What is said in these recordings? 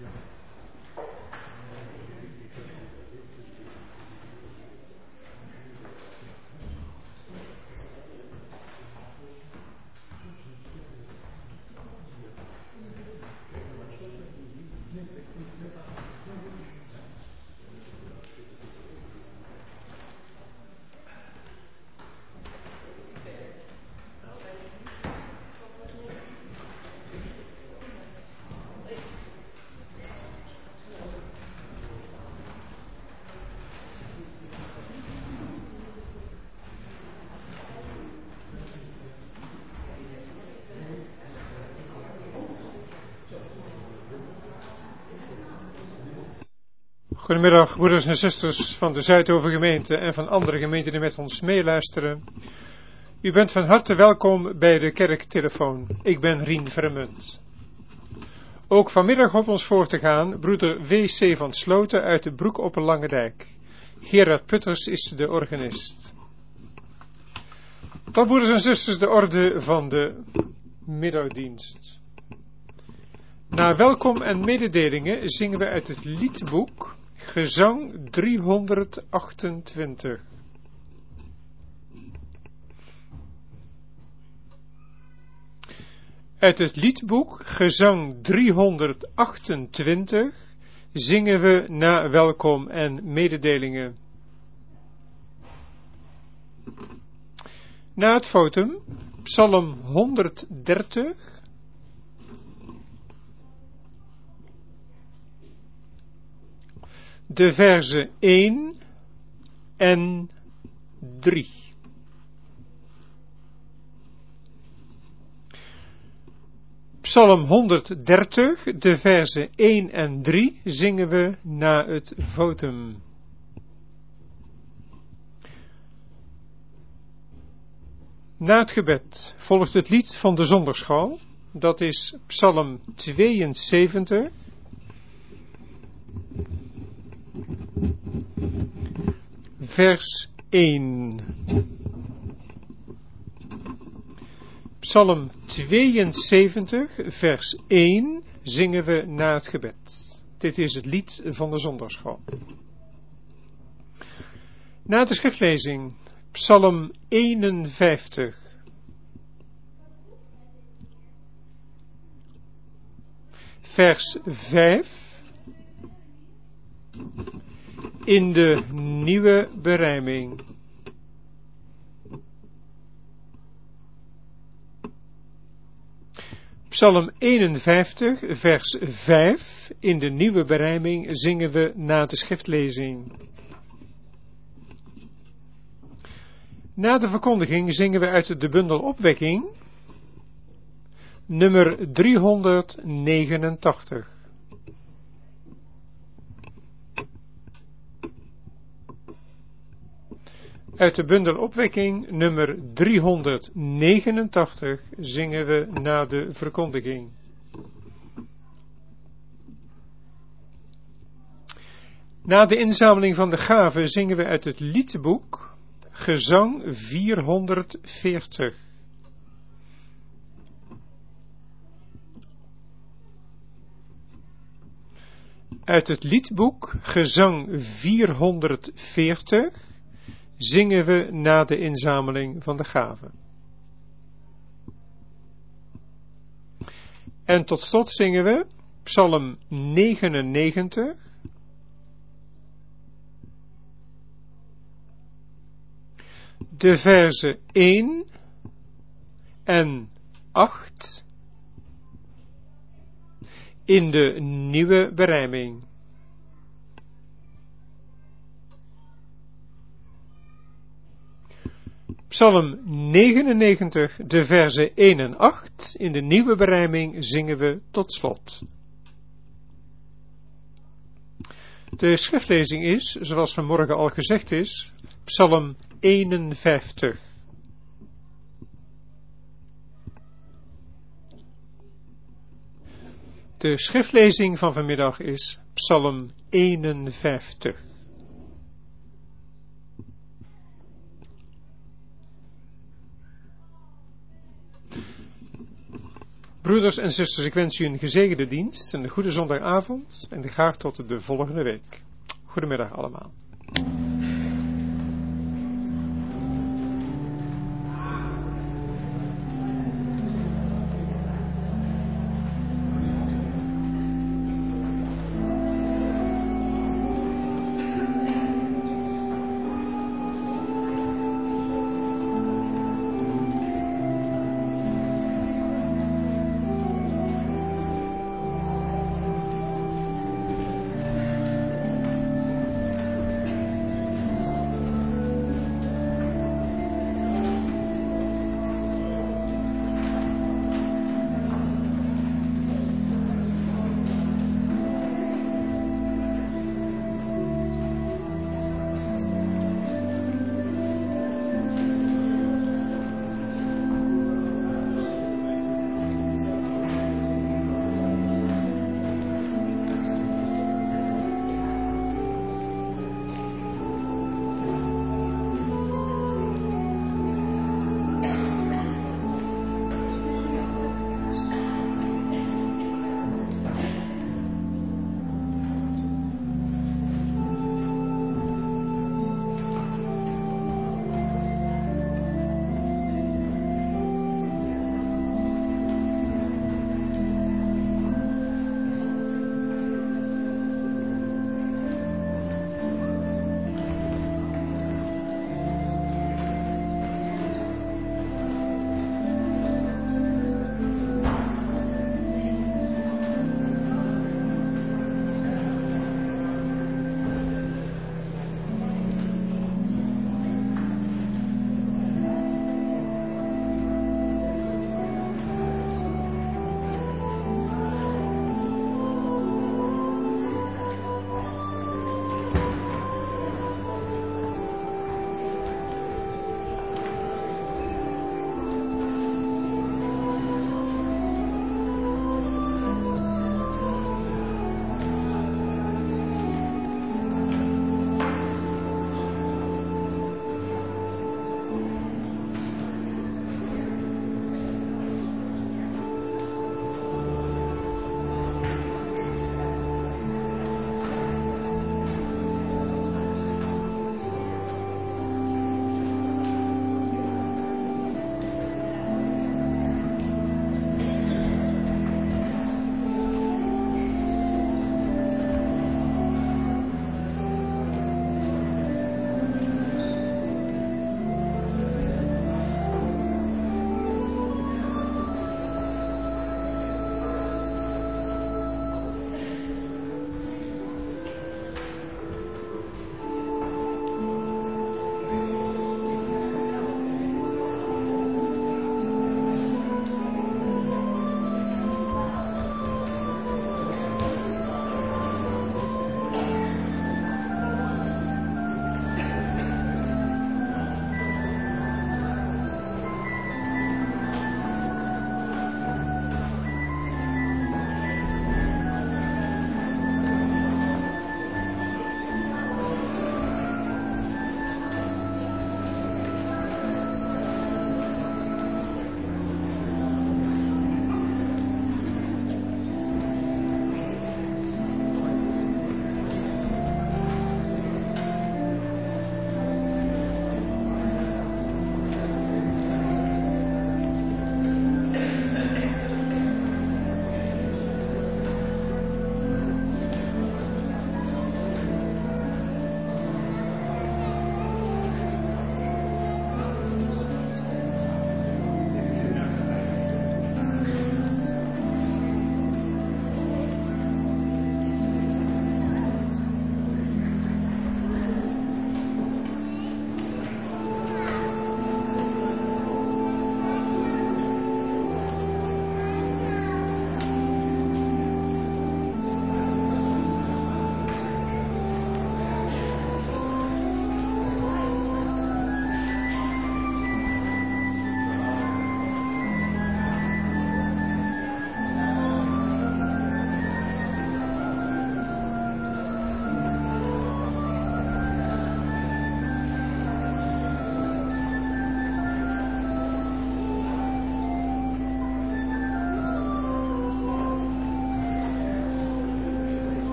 Goedemiddag, broeders en zusters van de Zuidhoven gemeente en van andere gemeenten die met ons meeluisteren. U bent van harte welkom bij de kerktelefoon. Ik ben Rien Vermunt. Ook vanmiddag op ons voor te gaan, broeder W.C. van Sloten uit de Broek op een Langendijk. Gerard Putters is de organist. Dan, broeders en zusters, de orde van de middagdienst. Na welkom en mededelingen zingen we uit het liedboek Gezang 328. Uit het liedboek Gezang 328 zingen we na welkom en mededelingen. Na het fotum, Psalm 130, de verzen 1 en 3. Psalm 130, de verzen 1 en 3 zingen we na het votum. Na het gebed volgt het lied van de zondagschool, dat is Psalm 72, vers 1. Psalm 72, vers 1 zingen we na het gebed. Dit is het lied van de zondagschool. Na de schriftlezing, Psalm 51. Vers 5. In de nieuwe berijming. Psalm 51, vers 5. In de nieuwe berijming zingen we na de schriftlezing. Na de verkondiging zingen we uit de bundel Opwekking, nummer 389. Uit de bundel Opwekking, nummer 389, zingen we na de verkondiging. Na de inzameling van de gaven zingen we uit het liedboek Gezang 440. Uit het liedboek Gezang 440 zingen we na de inzameling van de gaven. En tot slot zingen we Psalm 99, de verzen 1 en 8 in de nieuwe berijming. Psalm 99, de verzen 1 en 8 in de nieuwe berijming zingen we tot slot. De schriftlezing is, zoals vanmorgen al gezegd is, Psalm 51. De schriftlezing van vanmiddag is Psalm 51. Broeders en zusters, ik wens u een gezegende dienst en een goede zondagavond en graag tot de volgende week. Goedemiddag allemaal.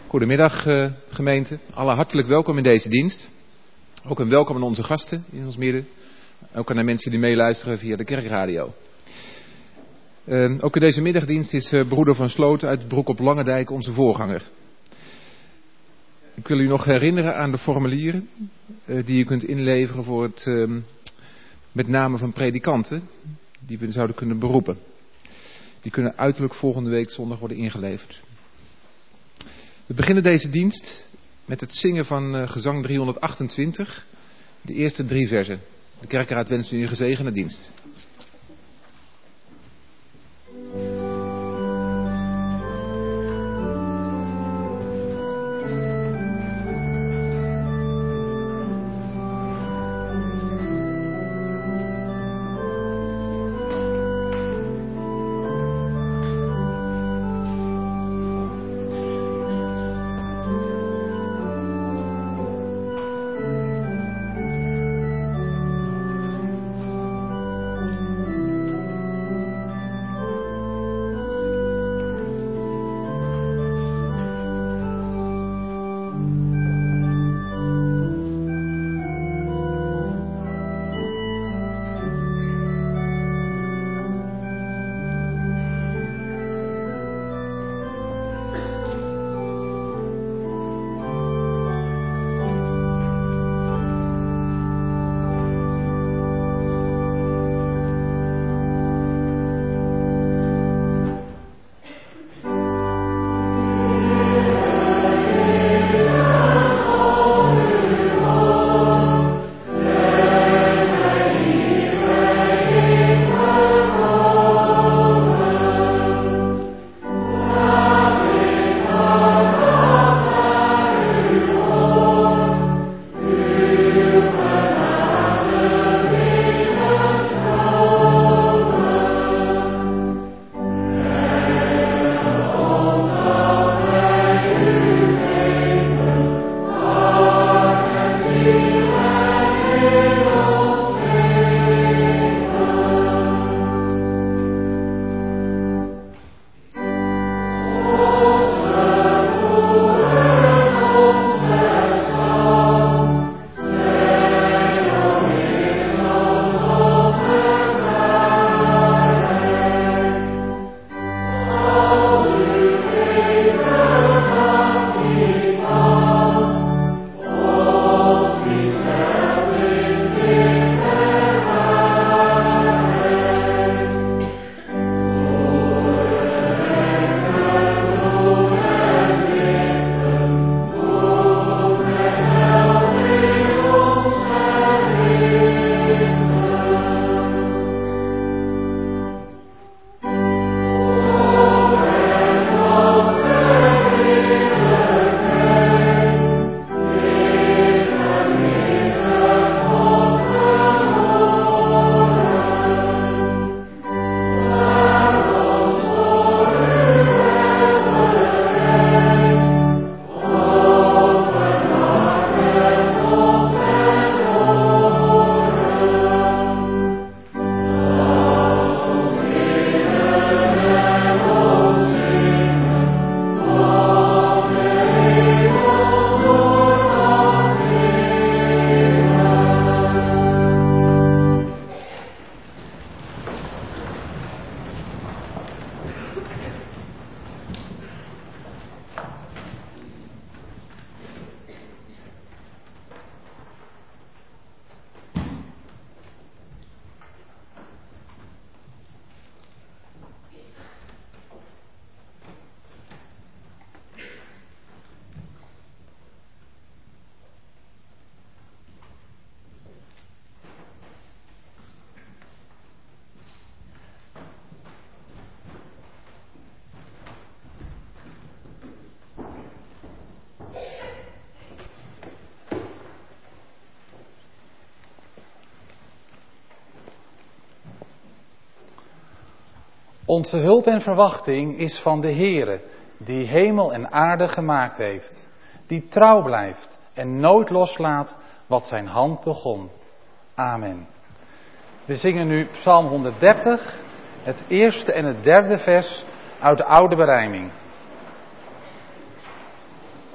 Goedemiddag gemeente, alle hartelijk welkom in deze dienst. Ook een welkom aan onze gasten in ons midden. Ook aan de mensen die meeluisteren via de kerkradio. Ook in deze middagdienst is broeder Van Sloten uit Broek op Langendijk onze voorganger. Ik wil u nog herinneren aan de formulieren die u kunt inleveren voor het met name van predikanten die we zouden kunnen beroepen. Die kunnen uiterlijk volgende week zondag worden ingeleverd. We beginnen deze dienst met het zingen van gezang 328, de eerste 3 versen. De kerkraad wenst u een gezegende dienst. Onze hulp en verwachting is van de Heere, die hemel en aarde gemaakt heeft. Die trouw blijft en nooit loslaat wat zijn hand begon. Amen. We zingen nu Psalm 130, het eerste en het derde vers uit de oude berijming.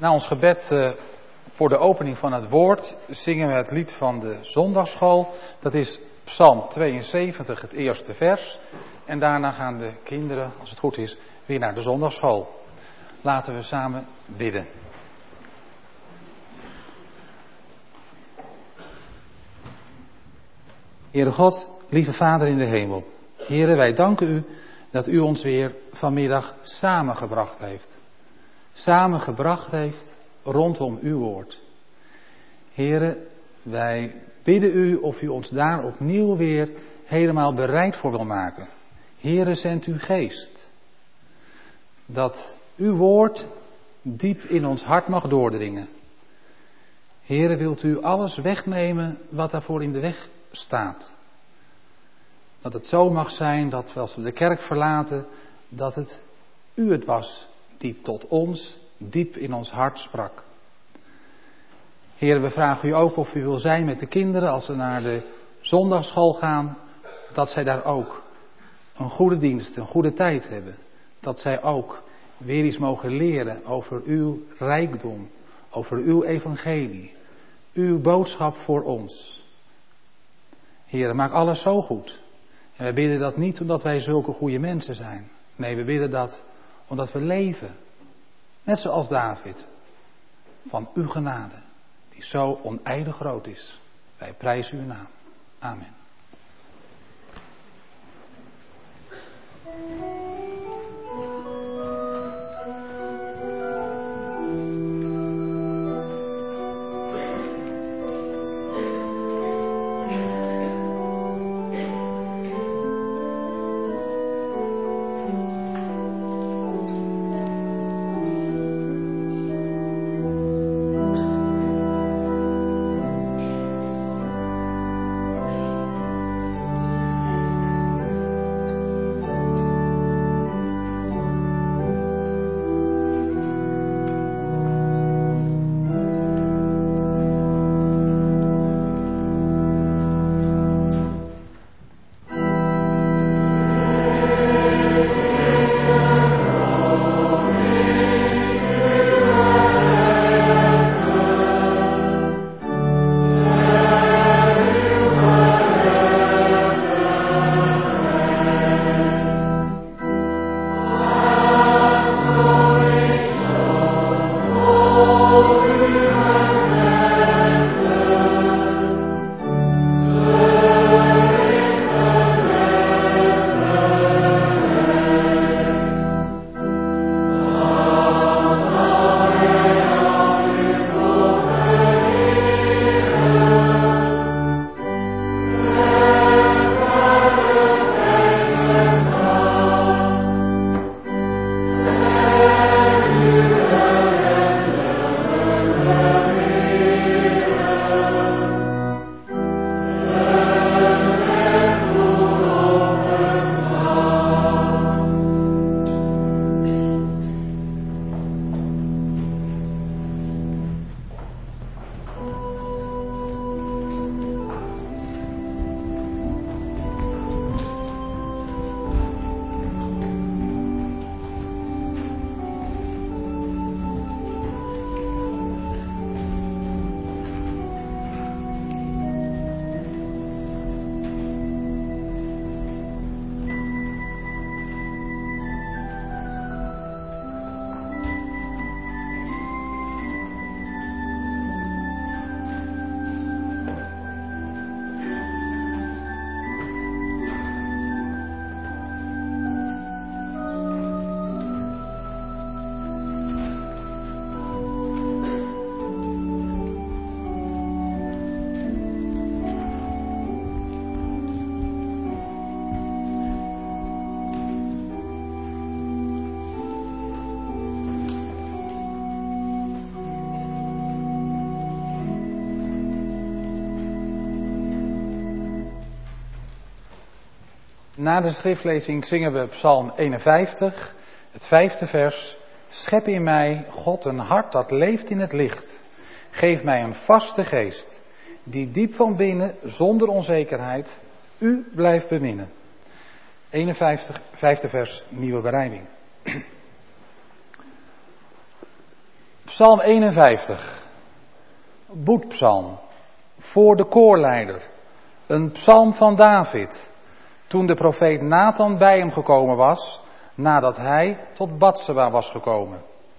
Na ons gebed voor de opening van het woord zingen we het lied van de zondagsschool. Dat is Psalm 72, het eerste vers. En daarna gaan de kinderen, als het goed is, weer naar de zondagsschool. Laten we samen bidden. Heere God, lieve Vader in de hemel. Heere, wij danken u dat u ons weer vanmiddag samengebracht heeft. Samengebracht heeft rondom uw woord. Heere, wij bidden u of u ons daar opnieuw weer helemaal bereid voor wil maken. Heere, zend uw geest. Dat uw woord diep in ons hart mag doordringen. Heere, wilt u alles wegnemen wat daarvoor in de weg staat. Dat het zo mag zijn dat als we de kerk verlaten, dat het u het was die tot ons diep in ons hart sprak. Heere, we vragen u ook of u wil zijn met de kinderen als ze naar de zondagsschool gaan, dat zij daar ook een goede dienst, een goede tijd hebben. Dat zij ook weer iets mogen leren over uw rijkdom, over uw evangelie, uw boodschap voor ons. Heere, maak alles zo goed. En wij bidden dat niet omdat wij zulke goede mensen zijn. Nee, we bidden dat omdat we leven. Net zoals David. Van uw genade. Die zo oneindig groot is. Wij prijzen uw naam. Amen. Na de schriftlezing zingen we Psalm 51, het 5e vers. Schep in mij, God, een hart dat leeft in het licht. Geef mij een vaste geest, die diep van binnen, zonder onzekerheid, u blijft beminnen. 51, 5e vers, nieuwe berijming. Psalm 51. Boetpsalm. Voor de koorleider. Een psalm van David. Toen de profeet Nathan bij hem gekomen was, nadat hij tot Batseba was gekomen.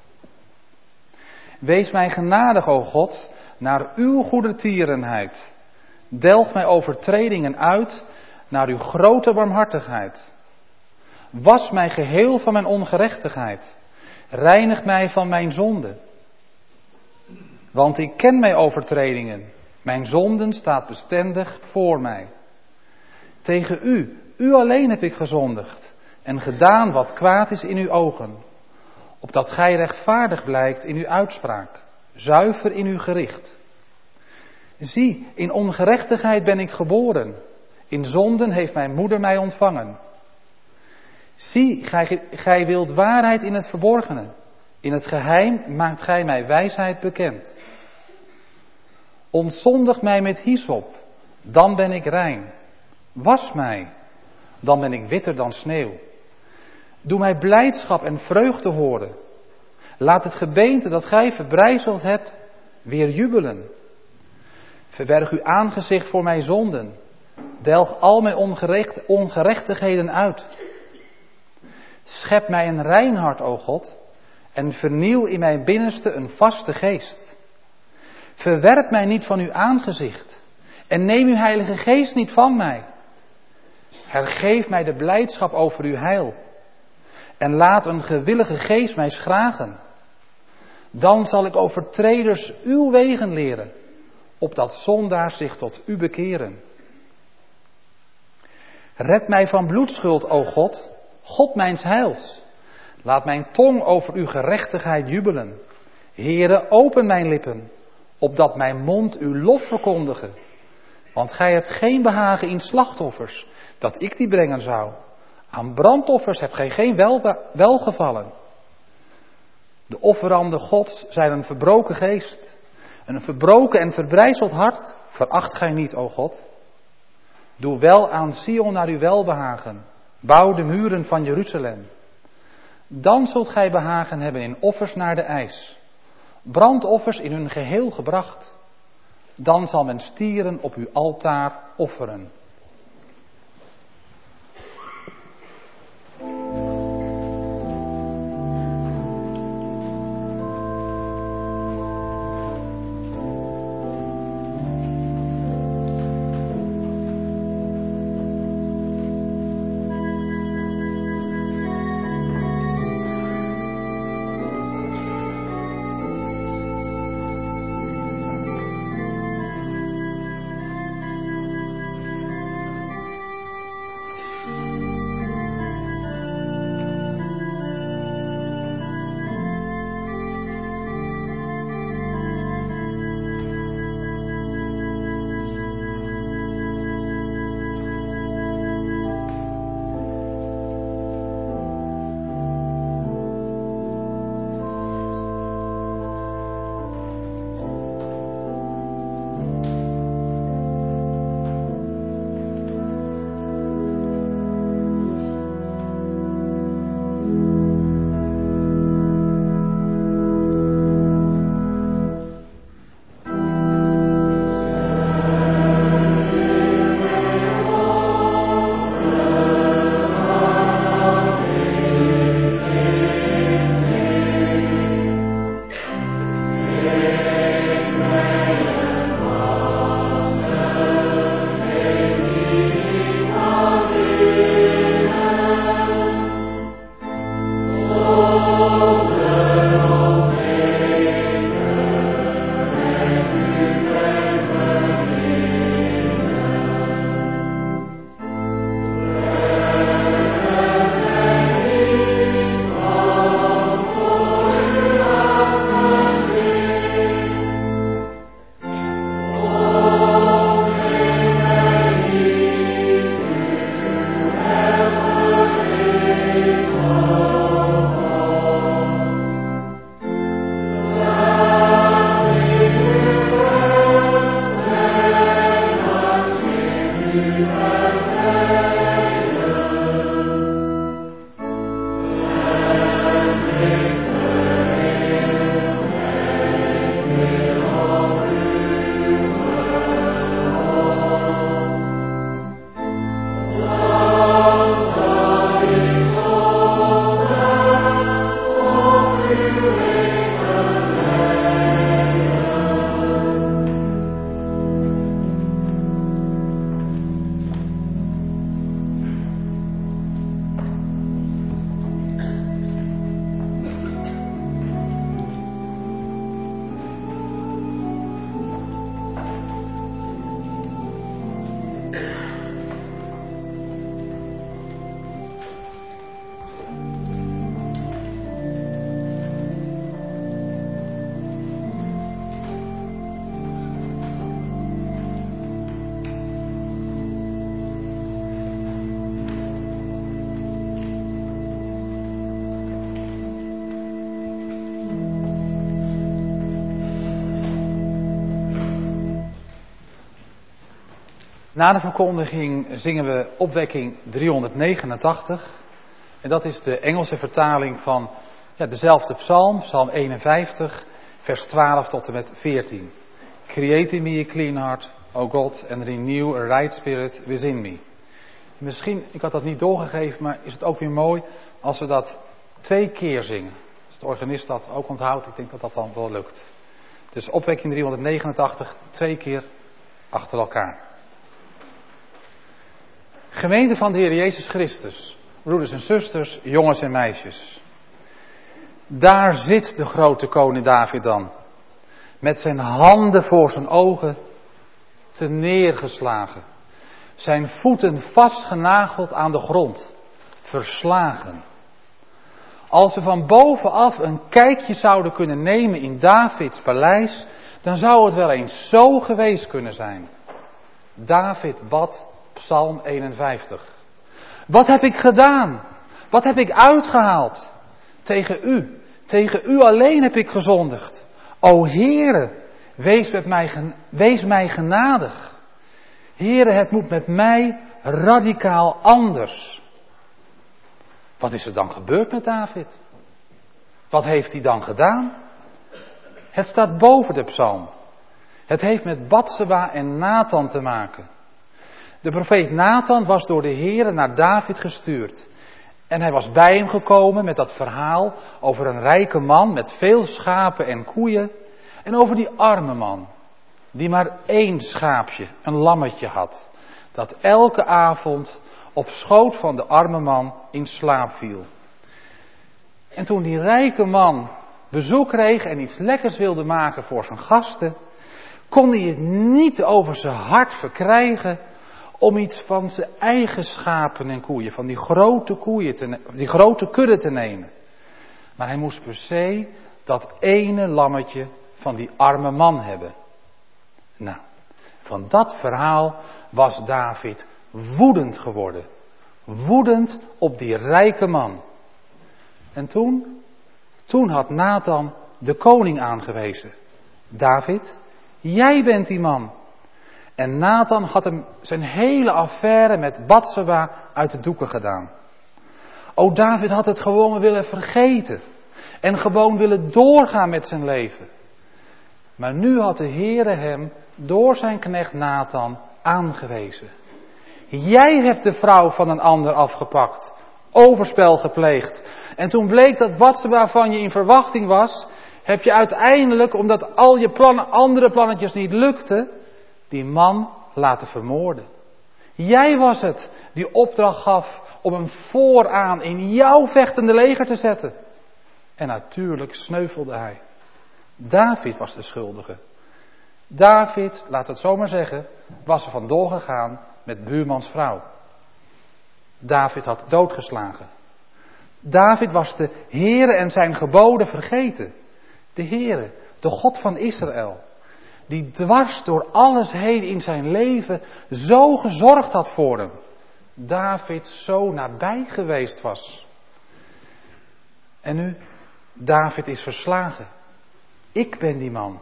Wees mij genadig, o God, naar uw goedertierenheid. Delg mij overtredingen uit naar uw grote barmhartigheid. Was mij geheel van mijn ongerechtigheid. Reinig mij van mijn zonde. Want ik ken mijn overtredingen. Mijn zonden staat bestendig voor mij. Tegen u alleen heb ik gezondigd en gedaan wat kwaad is in uw ogen. Opdat gij rechtvaardig blijkt in uw uitspraak, zuiver in uw gericht. Zie, in ongerechtigheid ben ik geboren. In zonden heeft mijn moeder mij ontvangen. Zie, gij wilt waarheid in het verborgene. In het geheim maakt gij mij wijsheid bekend. Ontzondig mij met hyssop, dan ben ik rein. Was mij, dan ben ik witter dan sneeuw. Doe mij blijdschap en vreugde horen. Laat het gebeente dat gij verbrijzeld hebt weer jubelen. Verberg uw aangezicht voor mijn zonden. Delg al mijn ongerechtigheden uit. Schep mij een rein hart, o God, en vernieuw in mijn binnenste een vaste geest. Verwerp mij niet van uw aangezicht en neem uw Heilige Geest niet van mij. Hergeef mij de blijdschap over uw heil en laat een gewillige geest mij schragen. Dan zal ik overtreders uw wegen leren, opdat zondaars zich tot u bekeren. Red mij van bloedschuld, o God, God mijns heils. Laat mijn tong over uw gerechtigheid jubelen. Heere, open mijn lippen, opdat mijn mond uw lof verkondige. Want gij hebt geen behagen in slachtoffers, dat ik die brengen zou. Aan brandoffers hebt gij geen welgevallen. De offeranden Gods zijn een verbroken geest. Een verbroken en verbrijzeld hart veracht gij niet, o God. Doe wel aan Sion naar uw welbehagen. Bouw de muren van Jeruzalem. Dan zult gij behagen hebben in offers naar de eis. Brandoffers in hun geheel gebracht. Dan zal men stieren op uw altaar offeren. Na de verkondiging zingen we opwekking 389. En dat is de Engelse vertaling van dezelfde psalm, psalm 51, vers 12 tot en met 14. Create in me a clean heart, O God, and renew a right spirit within me. Misschien, ik had dat niet doorgegeven, maar is het ook weer mooi als we dat 2 keer zingen. Als de organist dat ook onthoudt, ik denk dat dat dan wel lukt. Dus opwekking 389, 2 keer achter elkaar. Gemeente van de Heer Jezus Christus, broeders en zusters, jongens en meisjes. Daar zit de grote koning David dan, met zijn handen voor zijn ogen te neergeslagen. Zijn voeten vastgenageld aan de grond, verslagen. Als we van bovenaf een kijkje zouden kunnen nemen in Davids paleis, dan zou het wel eens zo geweest kunnen zijn. David bad Psalm 51. Wat heb ik gedaan? Wat heb ik uitgehaald? Tegen u alleen heb ik gezondigd. O Heere, wees mij genadig. Heere, het moet met mij radicaal anders. Wat is er dan gebeurd met David? Wat heeft hij dan gedaan? Het staat boven de psalm. Het heeft met Batseba en Nathan te maken. De profeet Nathan was door de Heere naar David gestuurd. En hij was bij hem gekomen met dat verhaal over een rijke man met veel schapen en koeien. En over die arme man, die maar 1 schaapje, een lammetje had. Dat elke avond op schoot van de arme man in slaap viel. En toen die rijke man bezoek kreeg en iets lekkers wilde maken voor zijn gasten, kon hij het niet over zijn hart verkrijgen om iets van zijn eigen schapen en koeien, van die grote kudde te nemen. Maar hij moest per se dat ene lammetje van die arme man hebben. Nou, van dat verhaal was David woedend geworden. Woedend op die rijke man. En toen had Nathan de koning aangewezen. David, jij bent die man. En Nathan had hem zijn hele affaire met Batseba uit de doeken gedaan. O, David had het gewoon willen vergeten. En gewoon willen doorgaan met zijn leven. Maar nu had de Heere hem door zijn knecht Nathan aangewezen. Jij hebt de vrouw van een ander afgepakt. Overspel gepleegd. En toen bleek dat Batseba van je in verwachting was, heb je uiteindelijk, omdat al je andere plannetjes niet lukten, die man laten vermoorden. Jij was het die opdracht gaf om hem vooraan in jouw vechtende leger te zetten. En natuurlijk sneuvelde hij. David was de schuldige. David, laat het zomaar zeggen, was er vandoor gegaan met buurmans vrouw. David had doodgeslagen. David was de Heere en zijn geboden vergeten. De Heere, de God van Israël, die dwars door alles heen in zijn leven zo gezorgd had voor hem. David zo nabij geweest was. En nu, David is verslagen. Ik ben die man.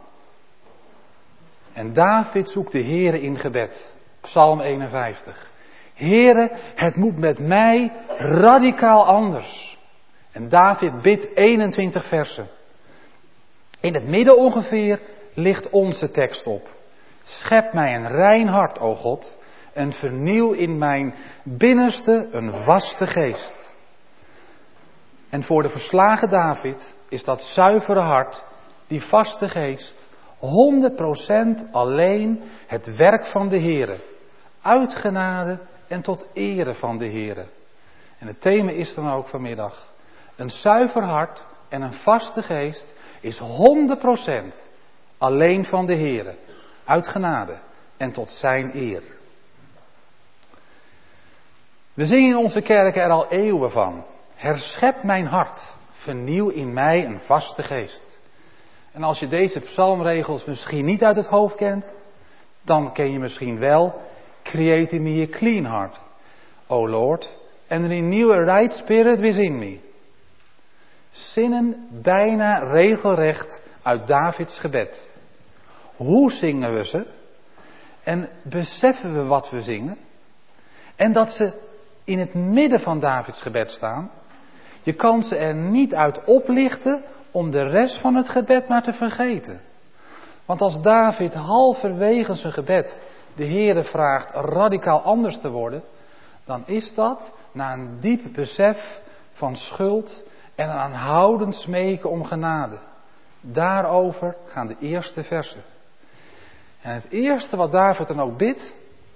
En David zoekt de Heere in gebed. Psalm 51. Heere, het moet met mij radicaal anders. En David bidt 21 versen. In het midden ongeveer ligt onze tekst op. Schep mij een rein hart, o God, en vernieuw in mijn binnenste een vaste geest. En voor de verslagen David is dat zuivere hart, die vaste geest, 100% alleen het werk van de Heere. Uit genade en tot ere van de Heere. En het thema is dan ook vanmiddag: een zuiver hart en een vaste geest is 100% alleen van de Heere. Uit genade en tot zijn eer. We zingen in onze kerken er al eeuwen van. Herschep mijn hart, vernieuw in mij een vaste geest. En als je deze psalmregels misschien niet uit het hoofd kent, dan ken je misschien wel: Create in me a clean heart, O Lord, and renew a right spirit within me. Zinnen bijna regelrecht uit Davids gebed. Hoe zingen we ze? En beseffen we wat we zingen? En dat ze in het midden van Davids gebed staan. Je kan ze er niet uit oplichten om de rest van het gebed maar te vergeten. Want als David halverwege zijn gebed de Heere vraagt radicaal anders te worden, dan is dat na een diep besef van schuld en een aanhoudend smeken om genade. Daarover gaan de eerste versen. En het eerste wat David dan ook bidt,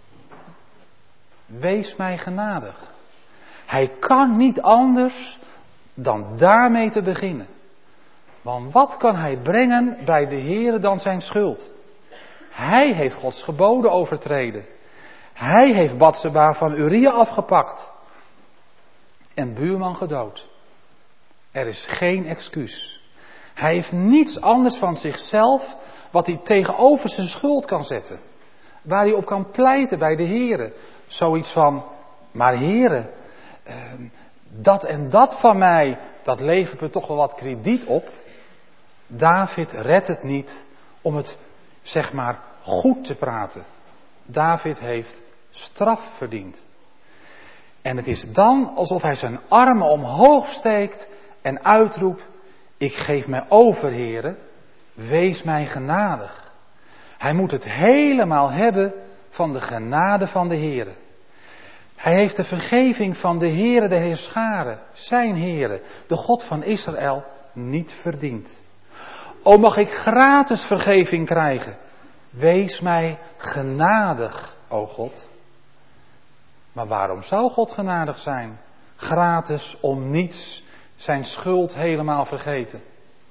wees mij genadig. Hij kan niet anders dan daarmee te beginnen. Want wat kan hij brengen bij de Heere dan zijn schuld? Hij heeft Gods geboden overtreden. Hij heeft Batseba van Uria afgepakt. En buurman gedood. Er is geen excuus. Hij heeft niets anders van zichzelf wat hij tegenover zijn schuld kan zetten. Waar hij op kan pleiten bij de Heere. Zoiets van, maar Heere, dat en dat van mij, dat levert me toch wel wat krediet op. David redt het niet om het, zeg maar, goed te praten. David heeft straf verdiend. En het is dan alsof hij zijn armen omhoog steekt en uitroept, ik geef mij over, Heere, wees mij genadig. Hij moet het helemaal hebben van de genade van de Heere. Hij heeft de vergeving van de Heere, de Heerscharen, zijn Heere, de God van Israël, niet verdiend. O, mag ik gratis vergeving krijgen? Wees mij genadig, o God. Maar waarom zou God genadig zijn? Gratis om niets, zijn schuld helemaal vergeten.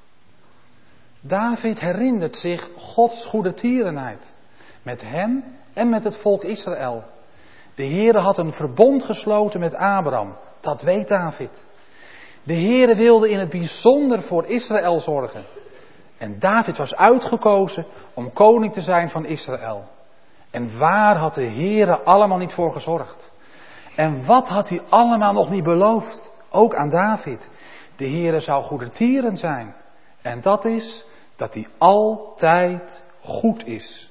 David herinnert zich Gods goedertierenheid. Met hem en met het volk Israël. De Heere had een verbond gesloten met Abraham. Dat weet David. De Heere wilde in het bijzonder voor Israël zorgen. En David was uitgekozen om koning te zijn van Israël. En waar had de Heere allemaal niet voor gezorgd? En wat had hij allemaal nog niet beloofd? Ook aan David. De Heere zou goedertierend zijn. En dat is dat hij altijd goed is.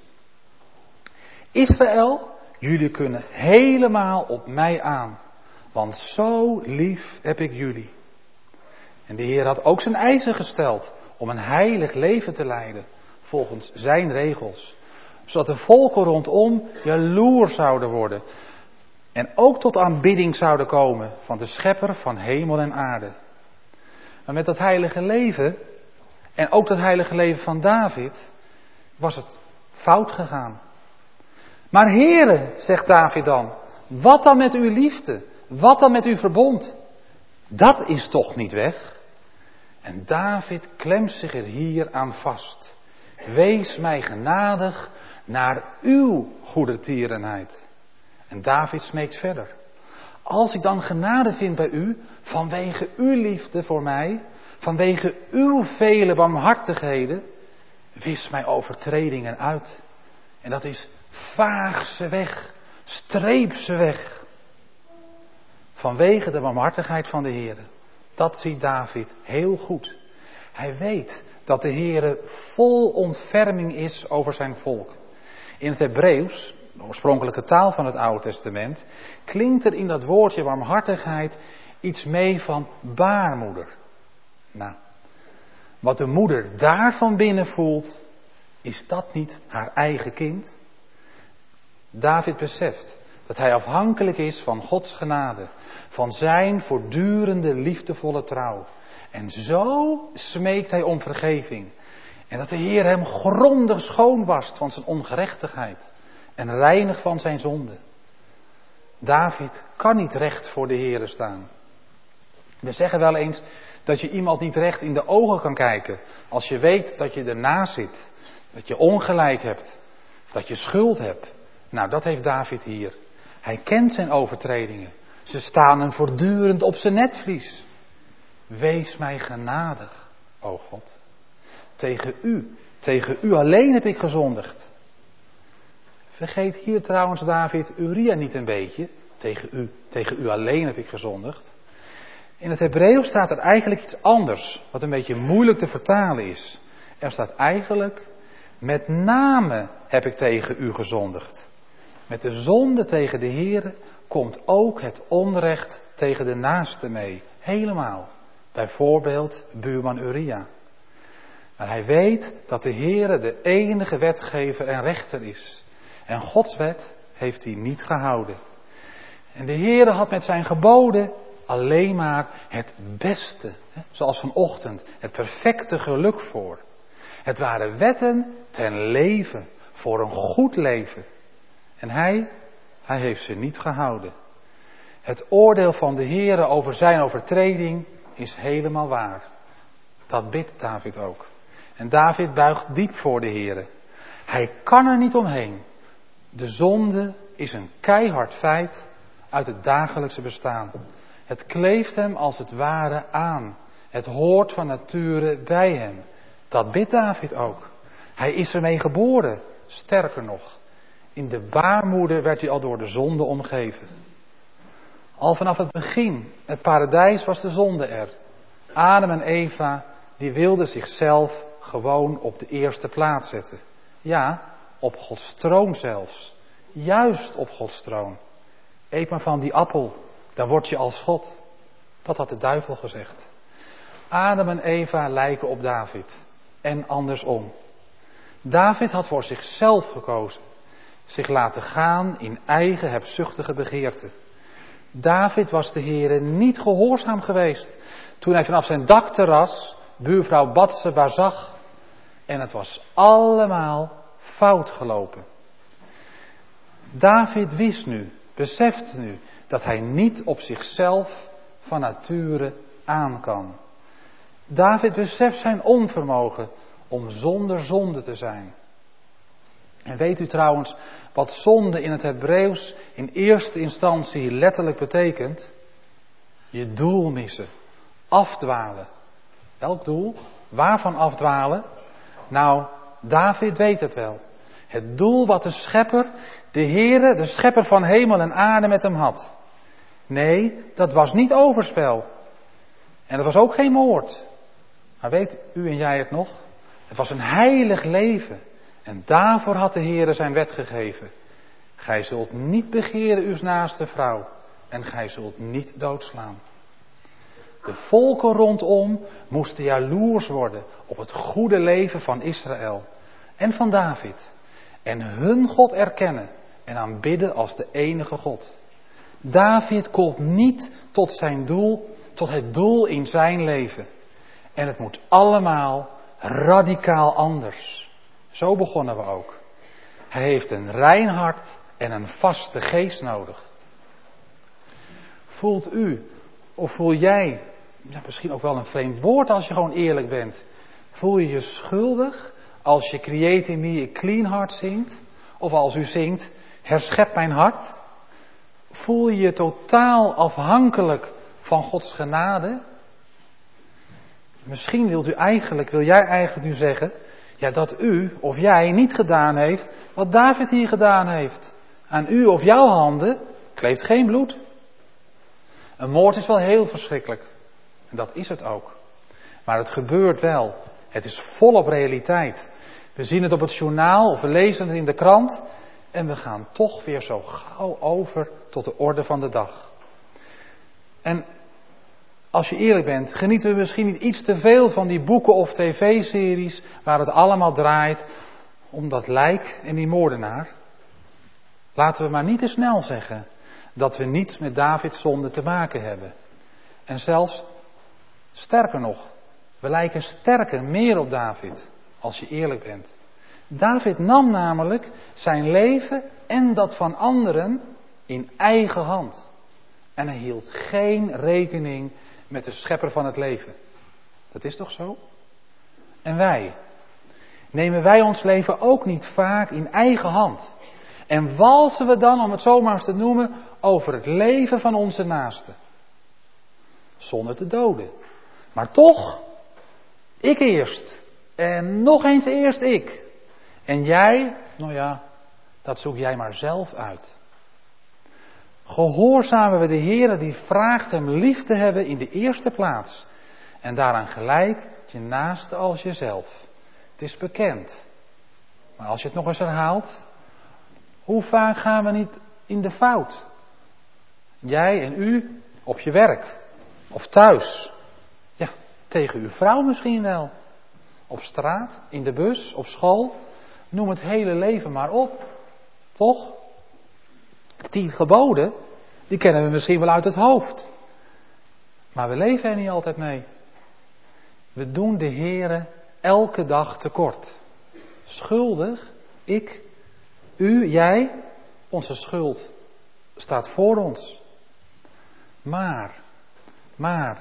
Israël, jullie kunnen helemaal op mij aan. Want zo lief heb ik jullie. En de Heer had ook zijn eisen gesteld om een heilig leven te leiden. Volgens zijn regels. Zodat de volken rondom jaloers zouden worden. En ook tot aanbidding zouden komen van de schepper van hemel en aarde. Maar met dat heilige leven, en ook dat heilige leven van David, was het fout gegaan. Maar Heere, zegt David dan, wat dan met uw liefde? Wat dan met uw verbond? Dat is toch niet weg? En David klemt zich er hier aan vast. Wees mij genadig naar uw goedertierenheid. En David smeekt verder. Als ik dan genade vind bij u, vanwege uw liefde voor mij, vanwege uw vele barmhartigheden, wis mij overtredingen uit. En dat is vaag ze weg, streep ze weg. Vanwege de barmhartigheid van de Heere. Dat ziet David heel goed. Hij weet dat de Heere vol ontferming is over zijn volk. In het Hebreeuws, de oorspronkelijke taal van het Oude Testament, klinkt er in dat woordje barmhartigheid iets mee van baarmoeder. Nou, wat de moeder daarvan binnen voelt, is dat niet haar eigen kind? David beseft dat hij afhankelijk is van Gods genade, van zijn voortdurende liefdevolle trouw. En zo smeekt hij om vergeving. En dat de Heer hem grondig schoonwast van zijn ongerechtigheid en reinigt van zijn zonde. David kan niet recht voor de Heere staan. We zeggen wel eens dat je iemand niet recht in de ogen kan kijken als je weet dat je ernaast zit, dat je ongelijk hebt, of dat je schuld hebt. Nou, dat heeft David hier. Hij kent zijn overtredingen. Ze staan hem voortdurend op zijn netvlies. Wees mij genadig, o God. Tegen u alleen heb ik gezondigd. Vergeet hier trouwens David Uria niet een beetje. Tegen u alleen heb ik gezondigd. In het Hebreeuws staat er eigenlijk iets anders, wat een beetje moeilijk te vertalen is. Er staat eigenlijk, Met name heb ik tegen u gezondigd. Met de zonde tegen de Heere komt ook het onrecht tegen de naaste mee. Helemaal. Bijvoorbeeld buurman Uria. Maar hij weet dat de Heere de enige wetgever en rechter is. En Gods wet heeft hij niet gehouden. En de Heere had met zijn geboden alleen maar het beste, zoals vanochtend, het perfecte geluk voor. Het waren wetten ten leven, voor een goed leven. En hij heeft ze niet gehouden. Het oordeel van de Heere over zijn overtreding is helemaal waar. Dat bidt David ook. En David buigt diep voor de Heere. Hij kan er niet omheen. De zonde is een keihard feit uit het dagelijkse bestaan. Het kleeft hem als het ware aan. Het hoort van nature bij hem. Dat bidt David ook. Hij is ermee geboren. Sterker nog, in de baarmoeder werd hij al door de zonde omgeven. Al vanaf het begin, het paradijs, was de zonde er. Adam en Eva, die wilden zichzelf gewoon op de eerste plaats zetten. Ja, op Gods troon zelfs. Juist op Gods troon. Eet maar van die appel, dan word je als God. Dat had de duivel gezegd. Adam en Eva lijken op David. En andersom. David had voor zichzelf gekozen. Zich laten gaan in eigen hebzuchtige begeerten. David was de Heere niet gehoorzaam geweest. Toen hij vanaf zijn dakterras buurvrouw Batseba zag. En het was allemaal fout gelopen. David wist nu, besefte nu, dat hij niet op zichzelf van nature aan kan. David beseft zijn onvermogen om zonder zonde te zijn. En weet u trouwens wat zonde in het Hebreeuws in eerste instantie letterlijk betekent? Je doel missen, afdwalen. Welk doel? Waarvan afdwalen? Nou, David weet het wel. Het doel wat de schepper, de Heere, de schepper van hemel en aarde met hem had. Nee, dat was niet overspel. En dat was ook geen moord. Maar weet u en jij het nog? Het was een heilig leven. En daarvoor had de Heere zijn wet gegeven. Gij zult niet begeren uws naaste vrouw. En gij zult niet doodslaan. De volken rondom moesten jaloers worden op het goede leven van Israël. En van David. En hun God erkennen en aanbidden als de enige God. David komt niet tot zijn doel, tot het doel in zijn leven. En het moet allemaal radicaal anders. Zo begonnen we ook. Hij heeft een rein hart en een vaste geest nodig. Voelt u, of voel jij, misschien ook wel een vreemd woord als je gewoon eerlijk bent. Voel je je schuldig als je Create in Me a Clean Heart zingt? Of als u zingt, herschep mijn hart? Voel je je totaal afhankelijk van Gods genade? Misschien wil jij eigenlijk nu zeggen, ja, dat u of jij niet gedaan heeft wat David hier gedaan heeft. Aan u of jouw handen kleeft geen bloed. Een moord is wel heel verschrikkelijk. En dat is het ook. Maar het gebeurt wel. Het is volop realiteit. We zien het op het journaal of we lezen het in de krant. En we gaan toch weer zo gauw over tot de orde van de dag. En als je eerlijk bent, genieten we misschien niet iets te veel van die boeken of tv-series waar het allemaal draait om dat lijk en die moordenaar. Laten we maar niet te snel zeggen dat we niets met Davids zonde te maken hebben. En zelfs, sterker nog, we lijken sterker meer op David, als je eerlijk bent. David nam namelijk zijn leven en dat van anderen in eigen hand. En hij hield geen rekening met de schepper van het leven. Dat is toch zo? En wij? Nemen wij ons leven ook niet vaak in eigen hand? En walsen we dan, om het zo maar eens te noemen, over het leven van onze naasten? Zonder te doden. Maar toch, ik eerst. En nog eens eerst ik. En jij, nou ja, dat zoek jij maar zelf uit. Gehoorzamen we de Heere die vraagt hem lief te hebben in de eerste plaats. En daaraan gelijk je naaste als jezelf. Het is bekend. Maar als je het nog eens herhaalt, hoe vaak gaan we niet in de fout? Jij en u op je werk of thuis. Ja, tegen uw vrouw misschien wel. Op straat, in de bus, op school. Noem het hele leven maar op. Toch? De 10 geboden, die kennen we misschien wel uit het hoofd. Maar we leven er niet altijd mee. We doen de Heere elke dag tekort. Schuldig, ik, u, jij, onze schuld staat voor ons. Maar,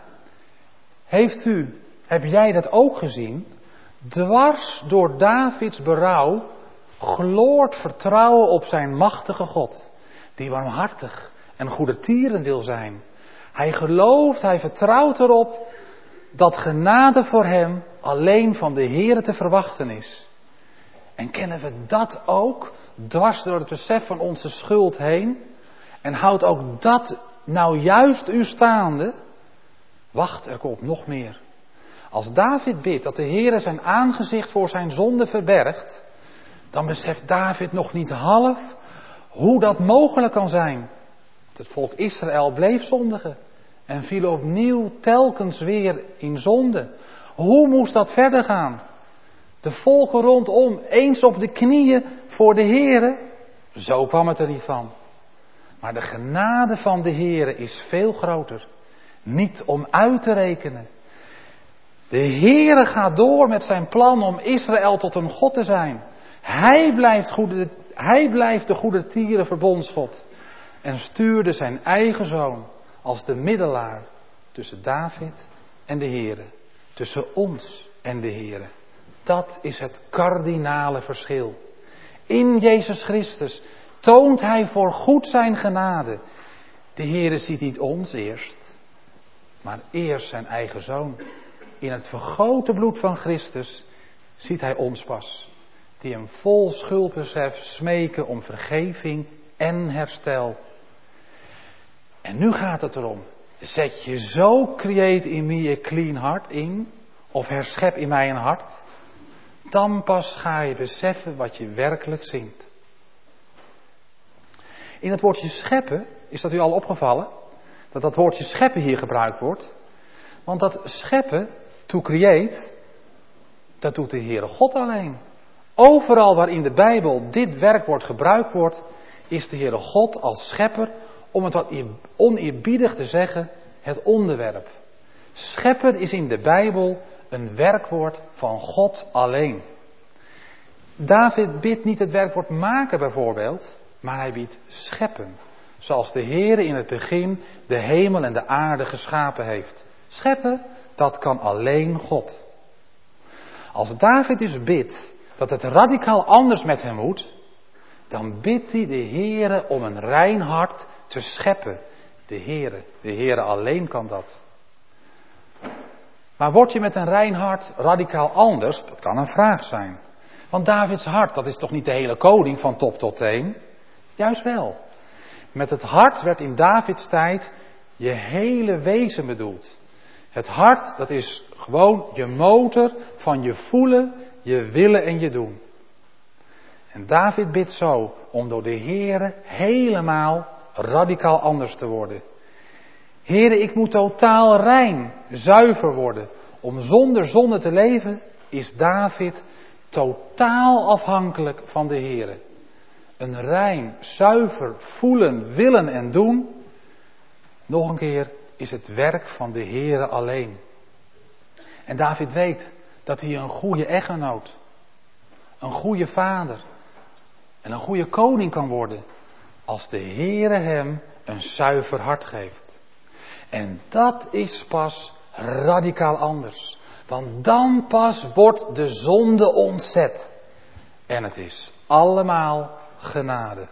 heb jij dat ook gezien? Dwars door Davids berouw gloort vertrouwen op zijn machtige God, die warmhartig en goedertierend wil zijn. Hij gelooft, hij vertrouwt erop dat genade voor hem alleen van de Heere te verwachten is. En kennen we dat ook, dwars door het besef van onze schuld heen? En houdt ook dat nou juist u staande? Wacht, er komt nog meer. Als David bidt dat de Heere zijn aangezicht voor zijn zonde verbergt, dan beseft David nog niet half hoe dat mogelijk kan zijn. Het volk Israël bleef zondigen en viel opnieuw telkens weer in zonde. Hoe moest dat verder gaan? De volken rondom eens op de knieën voor de Heere? Zo kwam het er niet van. Maar de genade van de Heere is veel groter. Niet om uit te rekenen. De Heere gaat door met zijn plan om Israël tot een God te zijn. Hij blijft de goedertieren verbondsgod. En stuurde zijn eigen zoon als de middelaar tussen David en de Heere. Tussen ons en de Heere. Dat is het kardinale verschil. In Jezus Christus toont hij voor goed zijn genade. De Heere ziet niet ons eerst, maar eerst zijn eigen zoon. In het vergoten bloed van Christus ziet hij ons pas, die hem vol schuldbesef smeken om vergeving en herstel. En nu gaat het erom, zet je zo create in me a clean heart in, of herschep in mij een hart, dan pas ga je beseffen wat je werkelijk zingt. In het woordje scheppen, is dat u al opgevallen? Dat woordje scheppen hier gebruikt wordt. Want dat scheppen, to create, dat doet de Heere God alleen. Overal waar in de Bijbel dit werkwoord gebruikt wordt, is de Heere God als schepper, om het wat oneerbiedig te zeggen, het onderwerp. Schepper is in de Bijbel een werkwoord van God alleen. David bidt niet het werkwoord maken bijvoorbeeld, maar hij bidt scheppen. Zoals de Heere in het begin de hemel en de aarde geschapen heeft. Scheppen, dat kan alleen God. Als David dus bidt dat het radicaal anders met hem moet, dan bidt hij de Heere om een rein hart te scheppen. De Heere alleen kan dat. Maar word je met een rein hart radicaal anders? Dat kan een vraag zijn. Want Davids hart, dat is toch niet de hele koning van top tot teen? Juist wel. Met het hart werd in Davids tijd je hele wezen bedoeld. Het hart, dat is gewoon je motor van je voelen, je willen en je doen. En David bidt zo om door de Heere helemaal radicaal anders te worden. Heere, ik moet totaal rein, zuiver worden. Om zonder zonde te leven is David totaal afhankelijk van de Heere. Een rein, zuiver voelen, willen en doen, nog een keer, is het werk van de Heere alleen. En David weet dat hij een goede echtgenoot, een goede vader en een goede koning kan worden als de Heere hem een zuiver hart geeft. En dat is pas radicaal anders. Want dan pas wordt de zonde ontzet. En het is allemaal genade.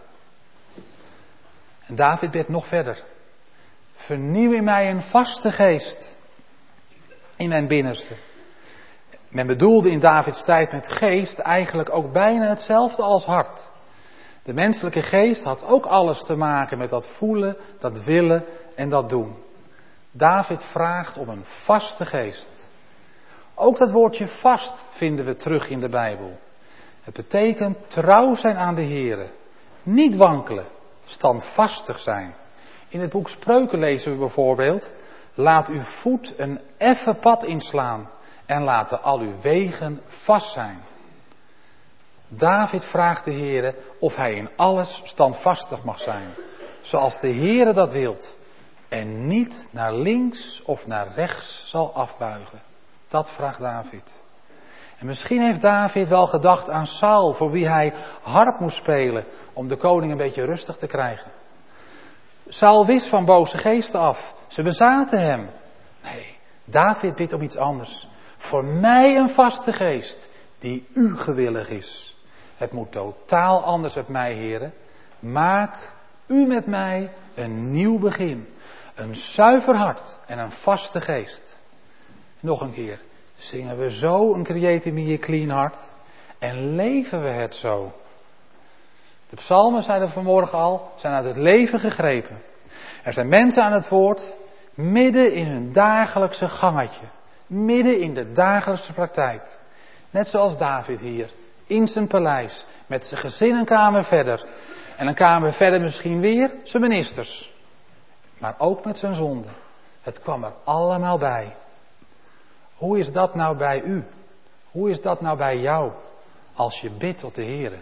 En David bidt nog verder. Vernieuw in mij een vaste geest in mijn binnenste. Men bedoelde in Davids tijd met geest eigenlijk ook bijna hetzelfde als hart. De menselijke geest had ook alles te maken met dat voelen, dat willen en dat doen. David vraagt om een vaste geest. Ook dat woordje vast vinden we terug in de Bijbel. Het betekent trouw zijn aan de Heere. Niet wankelen, standvastig zijn. In het boek Spreuken lezen we bijvoorbeeld: laat uw voet een effen pad inslaan en laten al uw wegen vast zijn. David vraagt de Heere of hij in alles standvastig mag zijn, zoals de Heere dat wilt, en niet naar links of naar rechts zal afbuigen. Dat vraagt David. En misschien heeft David wel gedacht aan Saul, voor wie hij harp moest spelen om de koning een beetje rustig te krijgen. Saul wist van boze geesten af. Ze bezaten hem. Nee, David bidt om iets anders. Voor mij een vaste geest die u gewillig is. Het moet totaal anders met mij, heren. Maak u met mij een nieuw begin. Een zuiver hart en een vaste geest. Nog een keer. Zingen we zo een Create in Me a Clean Heart? En leven we het zo? De psalmen, zeiden we vanmorgen al, zijn uit het leven gegrepen. Er zijn mensen aan het woord, midden in hun dagelijkse gangetje. Midden in de dagelijkse praktijk. Net zoals David hier, in zijn paleis, met zijn gezin een kamer verder. En een kamer verder misschien weer zijn ministers. Maar ook met zijn zonde. Het kwam er allemaal bij. Hoe is dat nou bij u? Hoe is dat nou bij jou? Als je bidt tot de Heere.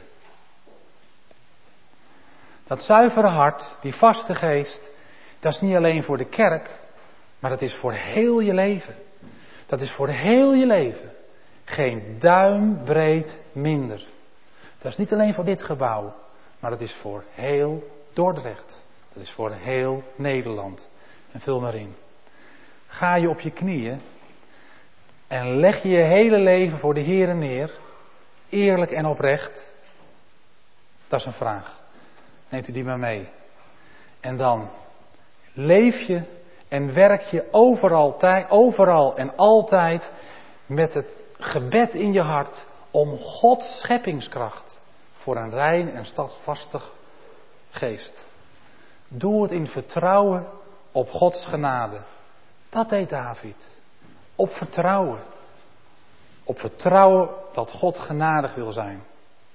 Dat zuivere hart, die vaste geest, dat is niet alleen voor de kerk, maar dat is voor heel je leven. Dat is voor heel je leven. Geen duimbreed minder. Dat is niet alleen voor dit gebouw, maar dat is voor heel Dordrecht. Dat is voor heel Nederland. En vul maar in. Ga je op je knieën en leg je je hele leven voor de Heere neer, eerlijk en oprecht. Dat is een vraag. Neemt u die maar mee. En dan leef je en werk je overal en altijd met het gebed in je hart om Gods scheppingskracht voor een rein en standvastig geest. Doe het in vertrouwen op Gods genade. Dat deed David. Op vertrouwen. Op vertrouwen dat God genadig wil zijn.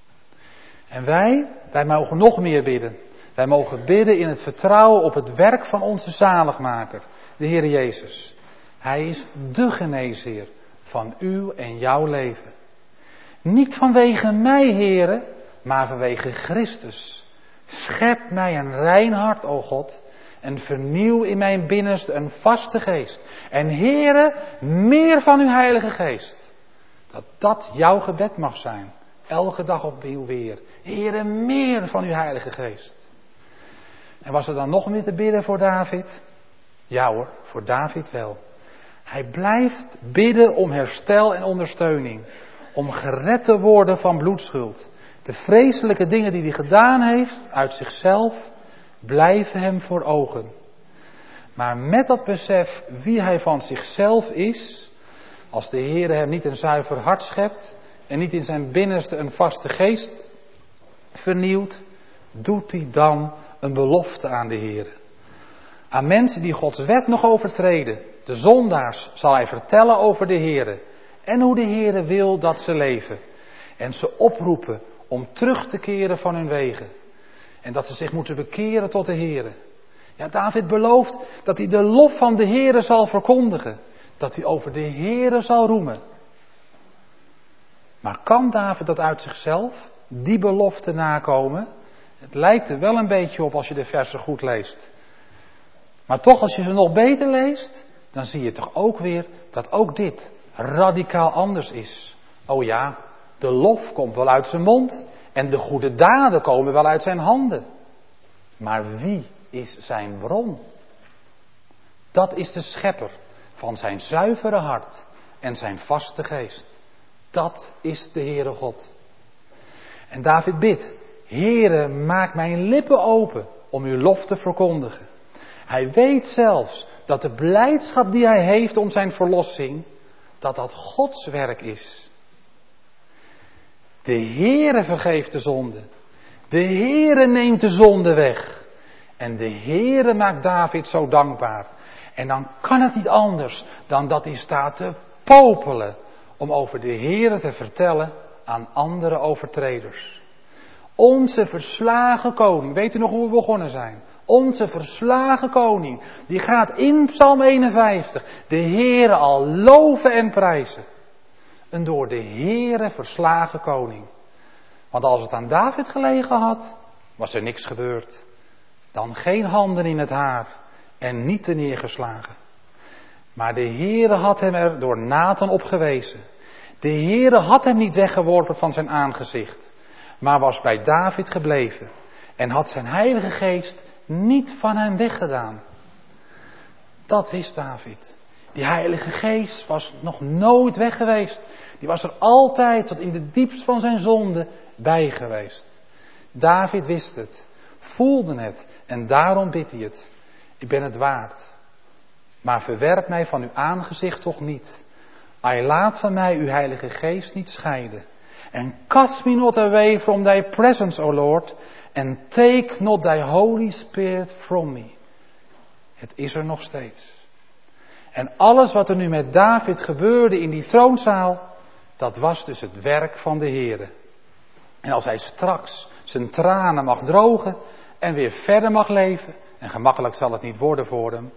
En wij mogen nog meer bidden. Wij mogen bidden in het vertrouwen op het werk van onze zaligmaker, de Heer Jezus. Hij is de geneesheer van uw en jouw leven. Niet vanwege mij, Heere, maar vanwege Christus. Schep mij een rein hart, o God, en vernieuw in mijn binnenste een vaste geest. En Heere, meer van uw Heilige Geest. Dat jouw gebed mag zijn. Elke dag opnieuw weer. Heere, meer van uw Heilige Geest. En was er dan nog meer te bidden voor David? Ja hoor, voor David wel. Hij blijft bidden om herstel en ondersteuning. Om gered te worden van bloedschuld. De vreselijke dingen die hij gedaan heeft uit zichzelf blijven hem voor ogen. Maar met dat besef wie hij van zichzelf is, als de Heer hem niet een zuiver hart schept en niet in zijn binnenste een vaste geest vernieuwt, doet hij dan een belofte aan de Heer. Aan mensen die Gods wet nog overtreden, de zondaars, zal hij vertellen over de Heer en hoe de Heer wil dat ze leven. En ze oproepen om terug te keren van hun wegen. En dat ze zich moeten bekeren tot de Heer. Ja, David belooft dat hij de lof van de Heer zal verkondigen. Dat hij over de Heer zal roemen. Maar kan David dat uit zichzelf, die belofte nakomen? Het lijkt er wel een beetje op als je de versen goed leest. Maar toch, als je ze nog beter leest, dan zie je toch ook weer dat ook dit radicaal anders is. Oh ja, de lof komt wel uit zijn mond en de goede daden komen wel uit zijn handen. Maar wie is zijn bron? Dat is de schepper van zijn zuivere hart en zijn vaste geest. Dat is de Heere God. En David bidt, Heere, maak mijn lippen open om uw lof te verkondigen. Hij weet zelfs dat de blijdschap die hij heeft om zijn verlossing, dat Gods werk is. De Heere vergeeft de zonde. De Heere neemt de zonde weg. En de Heere maakt David zo dankbaar. En dan kan het niet anders dan dat hij staat te popelen om over de Heere te vertellen aan andere overtreders. Onze verslagen koning, weet u nog hoe we begonnen zijn? Onze verslagen koning, die gaat in Psalm 51 de Heere al loven en prijzen. Een door de Heere verslagen koning. Want als het aan David gelegen had, was er niks gebeurd. Dan geen handen in het haar en niet te neergeslagen. Maar de Heere had hem er door Nathan op gewezen. De Heere had hem niet weggeworpen van zijn aangezicht, maar was bij David gebleven en had zijn Heilige Geest niet van hem weggedaan. Dat wist David. Die Heilige Geest was nog nooit weg geweest. Die was er altijd tot in de diepst van zijn zonde bij geweest. David wist het, voelde het en daarom bidt hij het. Ik ben het waard. Maar verwerp mij van uw aangezicht toch niet. Ai, laat van mij uw Heilige Geest niet scheiden. And cast me not away from thy presence, O Lord. And take not thy Holy Spirit from me. Het is er nog steeds. En alles wat er nu met David gebeurde in die troonzaal, dat was dus het werk van de Heere. En als hij straks zijn tranen mag drogen en weer verder mag leven, en gemakkelijk zal het niet worden voor hem,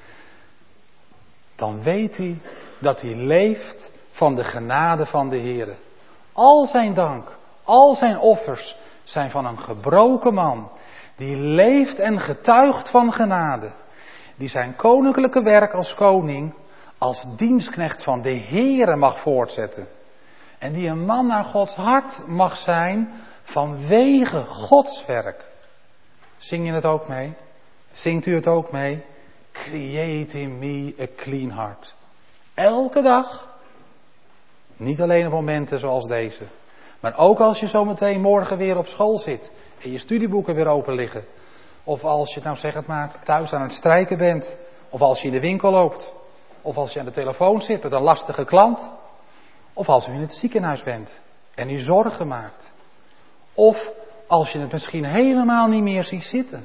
dan weet hij dat hij leeft van de genade van de Heere. Al zijn dank, al zijn offers zijn van een gebroken man, die leeft en getuigt van genade, die zijn koninklijke werk als koning, als dienstknecht van de Heere mag voortzetten. En die een man naar Gods hart mag zijn vanwege Gods werk. Zing je het ook mee? Zingt u het ook mee? Create in me a clean heart. Elke dag. Niet alleen op momenten zoals deze. Maar ook als je zometeen morgen weer op school zit. En je studieboeken weer open liggen. Of als je, nou zeg het maar, thuis aan het strijken bent. Of als je in de winkel loopt. Of als je aan de telefoon zit met een lastige klant. Of als u in het ziekenhuis bent. En u zorgen maakt. Of als je het misschien helemaal niet meer ziet zitten.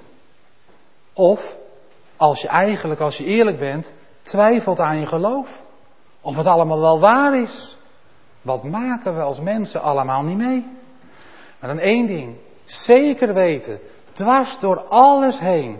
Of als je eerlijk bent, twijfelt aan je geloof. Of het allemaal wel waar is. Wat maken we als mensen allemaal niet mee? Maar dan één ding. Zeker weten. Dwars door alles heen.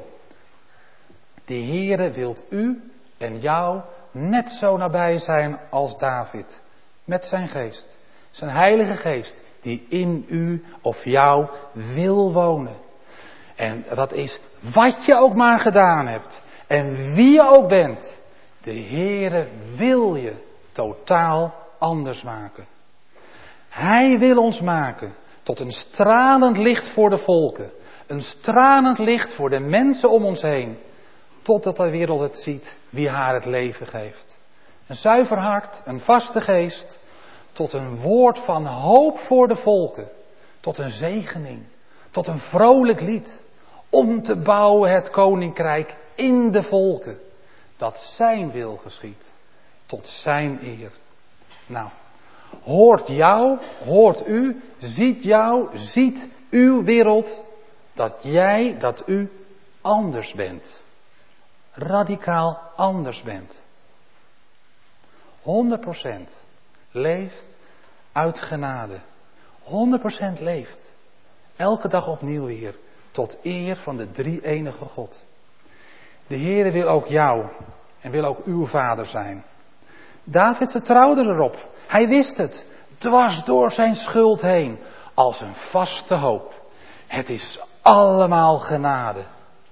De Heere wilt u en jou net zo nabij zijn als David. Met zijn geest. Zijn Heilige Geest. Die in u of jou wil wonen. En dat is wat je ook maar gedaan hebt. En wie je ook bent. De Heere wil je totaal anders maken. Hij wil ons maken tot een stralend licht voor de volken. Een stralend licht voor de mensen om ons heen. Totdat de wereld het ziet wie haar het leven geeft. Een zuiver hart, een vaste geest. Tot een woord van hoop voor de volken. Tot een zegening. Tot een vrolijk lied. Om te bouwen het koninkrijk in de volken. Dat zijn wil geschiet. Tot zijn eer. Nou, hoort u, ziet uw wereld. Dat u anders bent. Radicaal anders bent. 100% leeft uit genade. 100% leeft. Elke dag opnieuw weer. Tot eer van de drie-enige God. De Heere wil ook jou en wil ook uw vader zijn. David vertrouwde erop. Hij wist het. Dwars door zijn schuld heen. Als een vaste hoop. Het is allemaal genade.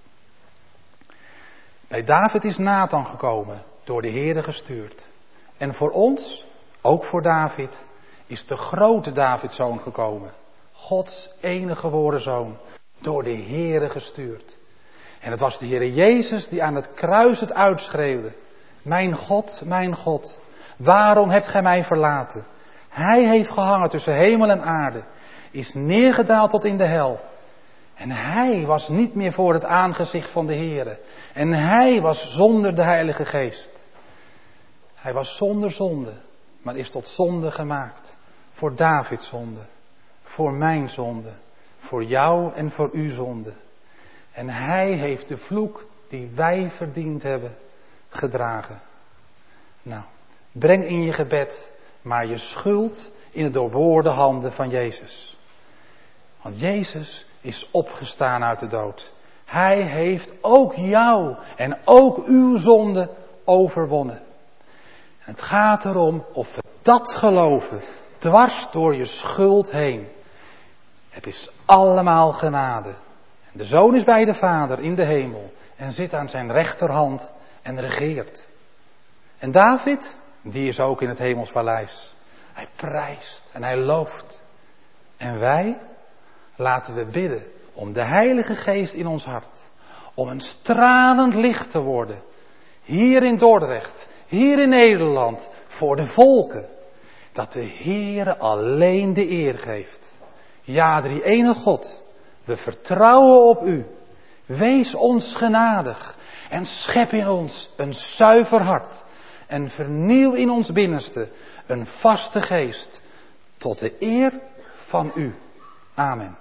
Bij David is Nathan gekomen. Door de Heere gestuurd. En voor ons, ook voor David, is de grote Davidzoon gekomen. Gods enige geboren zoon. Door de Heere gestuurd. En het was de Heere Jezus die aan het kruis het uitschreeuwde. Mijn God, waarom hebt gij mij verlaten? Hij heeft gehangen tussen hemel en aarde. Is neergedaald tot in de hel. En hij was niet meer voor het aangezicht van de Heere. En hij was zonder de Heilige Geest. Hij was zonder zonde, maar is tot zonde gemaakt. Voor Davids zonde. Voor mijn zonde. Voor jou en voor uw zonde. En hij heeft de vloek die wij verdiend hebben gedragen. Nou, breng in je gebed maar je schuld, in de doorboorde handen van Jezus. Want Jezus is opgestaan uit de dood. Hij heeft ook jou en ook uw zonde overwonnen. En het gaat erom of we dat geloven, dwars door je schuld heen. Het is allemaal genade. En de Zoon is bij de Vader in de hemel en zit aan zijn rechterhand en regeert. En David, die is ook in het hemelspaleis. Hij prijst en hij looft. En wij, laten we bidden om de Heilige Geest in ons hart. Om een stralend licht te worden. Hier in Dordrecht, hier in Nederland, voor de volken. Dat de Heere alleen de eer geeft. Ja, drie ene God, we vertrouwen op u. Wees ons genadig en schep in ons een zuiver hart. En vernieuw in ons binnenste een vaste geest. Tot de eer van u. Amen.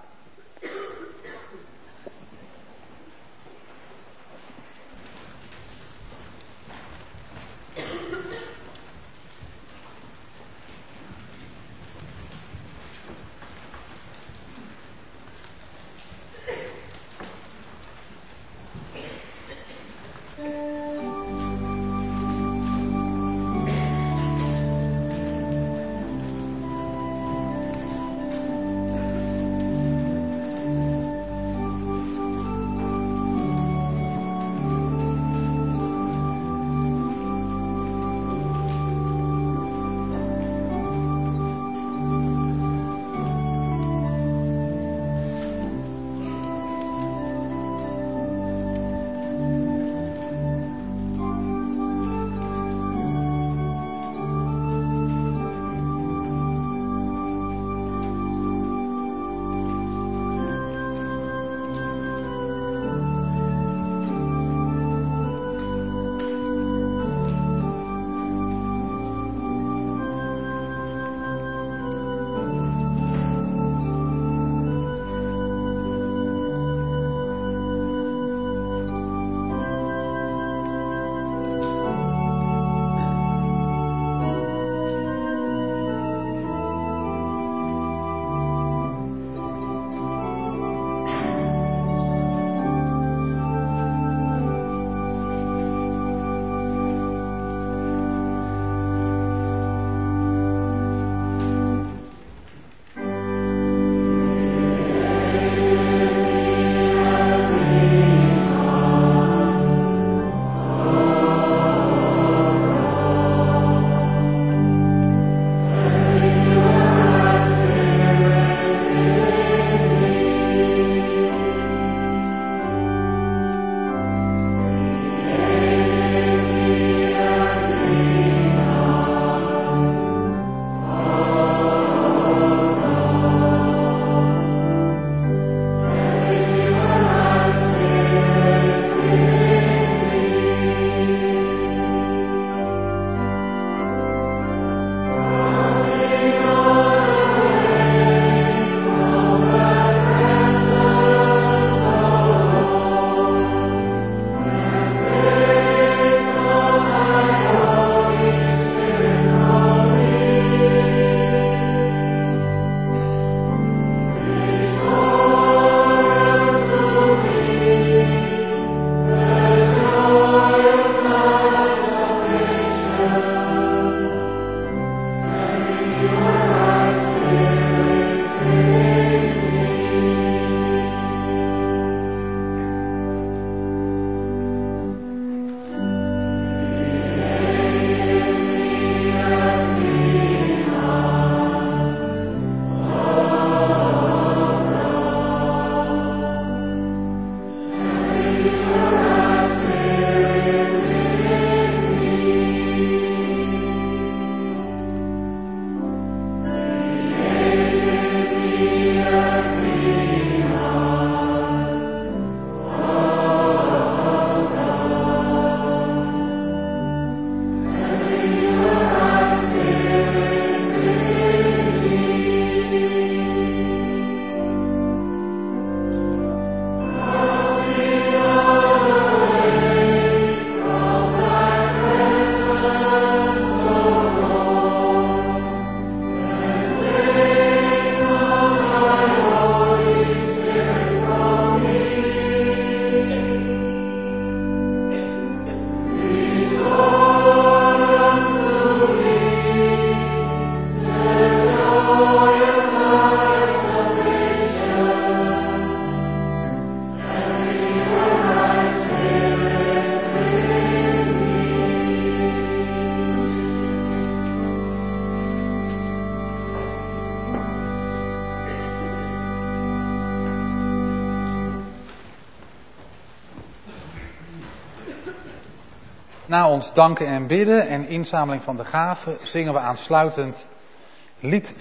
Na ons danken en bidden en inzameling van de gaven zingen we aansluitend lied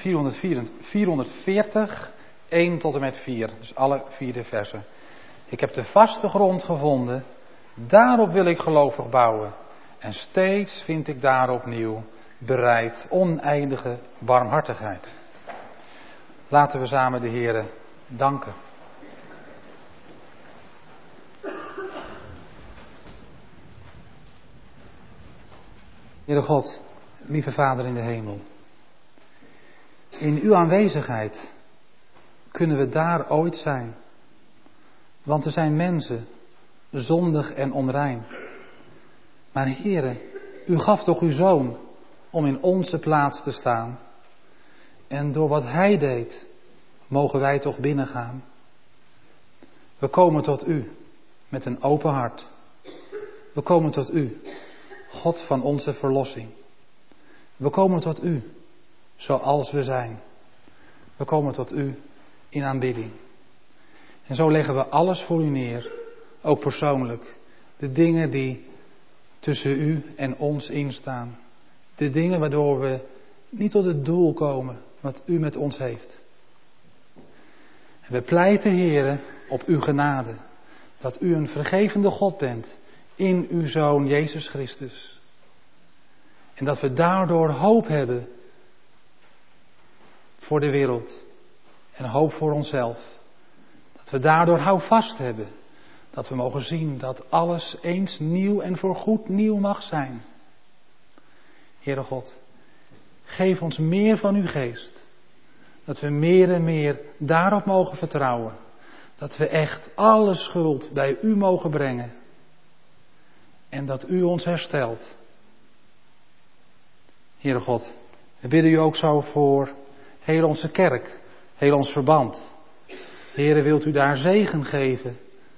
440, 1 tot en met 4. Dus alle 4 de versen. Ik heb de vaste grond gevonden, daarop wil ik gelovig bouwen. En steeds vind ik daar opnieuw bereid oneindige barmhartigheid. Laten we samen de Heere danken. Heere God, lieve Vader in de hemel. In uw aanwezigheid kunnen we daar ooit zijn. Want we zijn mensen, zondig en onrein. Maar Heere, u gaf toch uw Zoon om in onze plaats te staan. En door wat Hij deed, mogen wij toch binnengaan. We komen tot u met een open hart. We komen tot u, God van onze verlossing. We komen tot u, zoals we zijn. We komen tot u in aanbidding. En zo leggen we alles voor u neer, ook persoonlijk. De dingen die tussen u en ons instaan. De dingen waardoor we niet tot het doel komen wat u met ons heeft. En we pleiten, Heere, op uw genade. Dat u een vergevende God bent in uw Zoon Jezus Christus. En dat we daardoor hoop hebben voor de wereld. En hoop voor onszelf. Dat we daardoor houvast hebben. Dat we mogen zien dat alles eens nieuw en voorgoed nieuw mag zijn. Heere God, geef ons meer van uw geest. Dat we meer en meer daarop mogen vertrouwen. Dat we echt alle schuld bij u mogen brengen. En dat u ons herstelt. Heere God, we bidden u ook zo voor heel onze kerk, heel ons verband. Heere, wilt u daar zegen geven?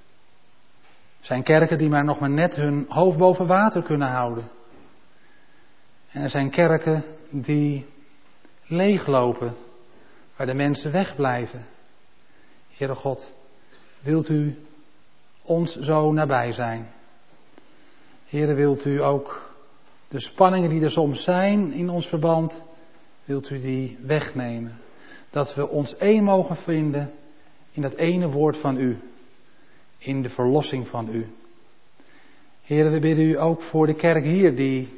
Er zijn kerken die nog maar net hun hoofd boven water kunnen houden. En er zijn kerken die leeglopen, waar de mensen wegblijven. Heere God, wilt u ons zo nabij zijn? Heere, wilt u ook de spanningen die er soms zijn in ons verband, wilt u die wegnemen? Dat we ons één mogen vinden in dat ene woord van u. In de verlossing van u. Heere, we bidden u ook voor de kerk hier die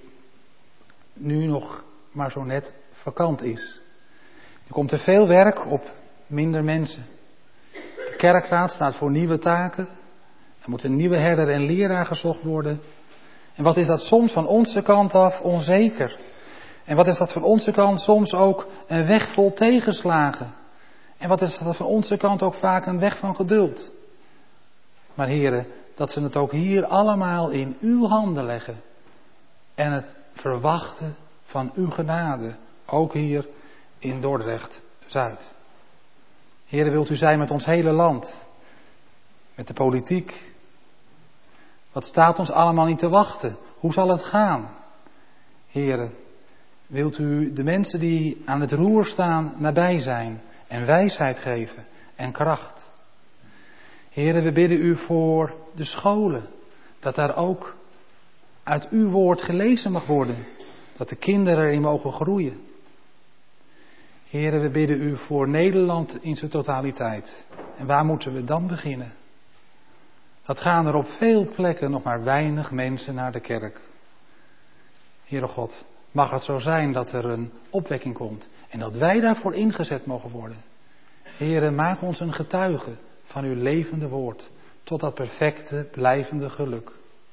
nu nog maar zo net vakant is. Er komt te veel werk op minder mensen. De kerkraad staat voor nieuwe taken. Er moet een nieuwe herder en leraar gezocht worden. En wat is dat soms van onze kant af onzeker? En wat is dat van onze kant soms ook een weg vol tegenslagen? En wat is dat van onze kant ook vaak een weg van geduld? Maar Heere, dat ze het ook hier allemaal in uw handen leggen. En het verwachten van uw genade. Ook hier in Dordrecht-Zuid. Heere, wilt u zijn met ons hele land. Met de politiek. Wat staat ons allemaal niet te wachten? Hoe zal het gaan? Heere, wilt u de mensen die aan het roer staan nabij zijn. En wijsheid geven. En kracht. Heere, we bidden u voor de scholen. Dat daar ook uit uw woord gelezen mag worden. Dat de kinderen erin mogen groeien. Heere, we bidden u voor Nederland in zijn totaliteit. En waar moeten we dan beginnen? Dat gaan er op veel plekken nog maar weinig mensen naar de kerk. Heere God, mag het zo zijn dat er een opwekking komt. En dat wij daarvoor ingezet mogen worden. Heere, maak ons een getuige van uw levende woord. Tot dat perfecte, blijvende geluk.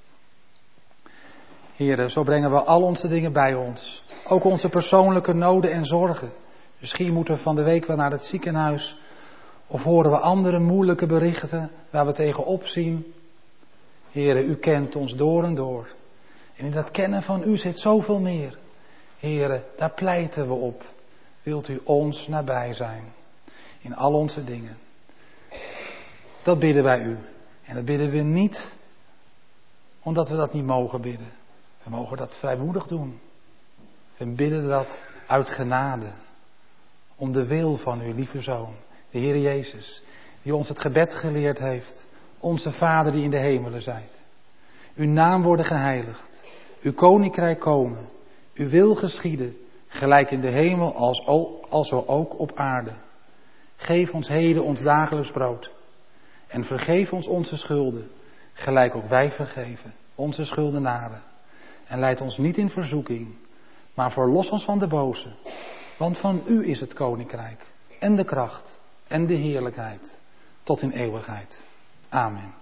Heere, zo brengen we al onze dingen bij ons. Ook onze persoonlijke noden en zorgen. Misschien moeten we van de week wel naar het ziekenhuis. Of horen we andere moeilijke berichten waar we tegenop zien. Heere, u kent ons door en door. En in dat kennen van u zit zoveel meer. Heere, daar pleiten we op. Wilt u ons nabij zijn. In al onze dingen. Dat bidden wij u. En dat bidden we niet omdat we dat niet mogen bidden. We mogen dat vrijmoedig doen. We bidden dat uit genade. Om de wil van uw lieve Zoon, de Heer Jezus, die ons het gebed geleerd heeft. Onze Vader die in de hemelen zijt. Uw naam worden geheiligd. Uw koninkrijk komen, uw wil geschieden, gelijk in de hemel alzo ook op aarde. Geef ons heden ons dagelijks brood. En vergeef ons onze schulden, gelijk ook wij vergeven onze schuldenaren. En leid ons niet in verzoeking, maar verlos ons van de boze. Want van u is het koninkrijk, en de kracht, en de heerlijkheid, tot in eeuwigheid. Amen.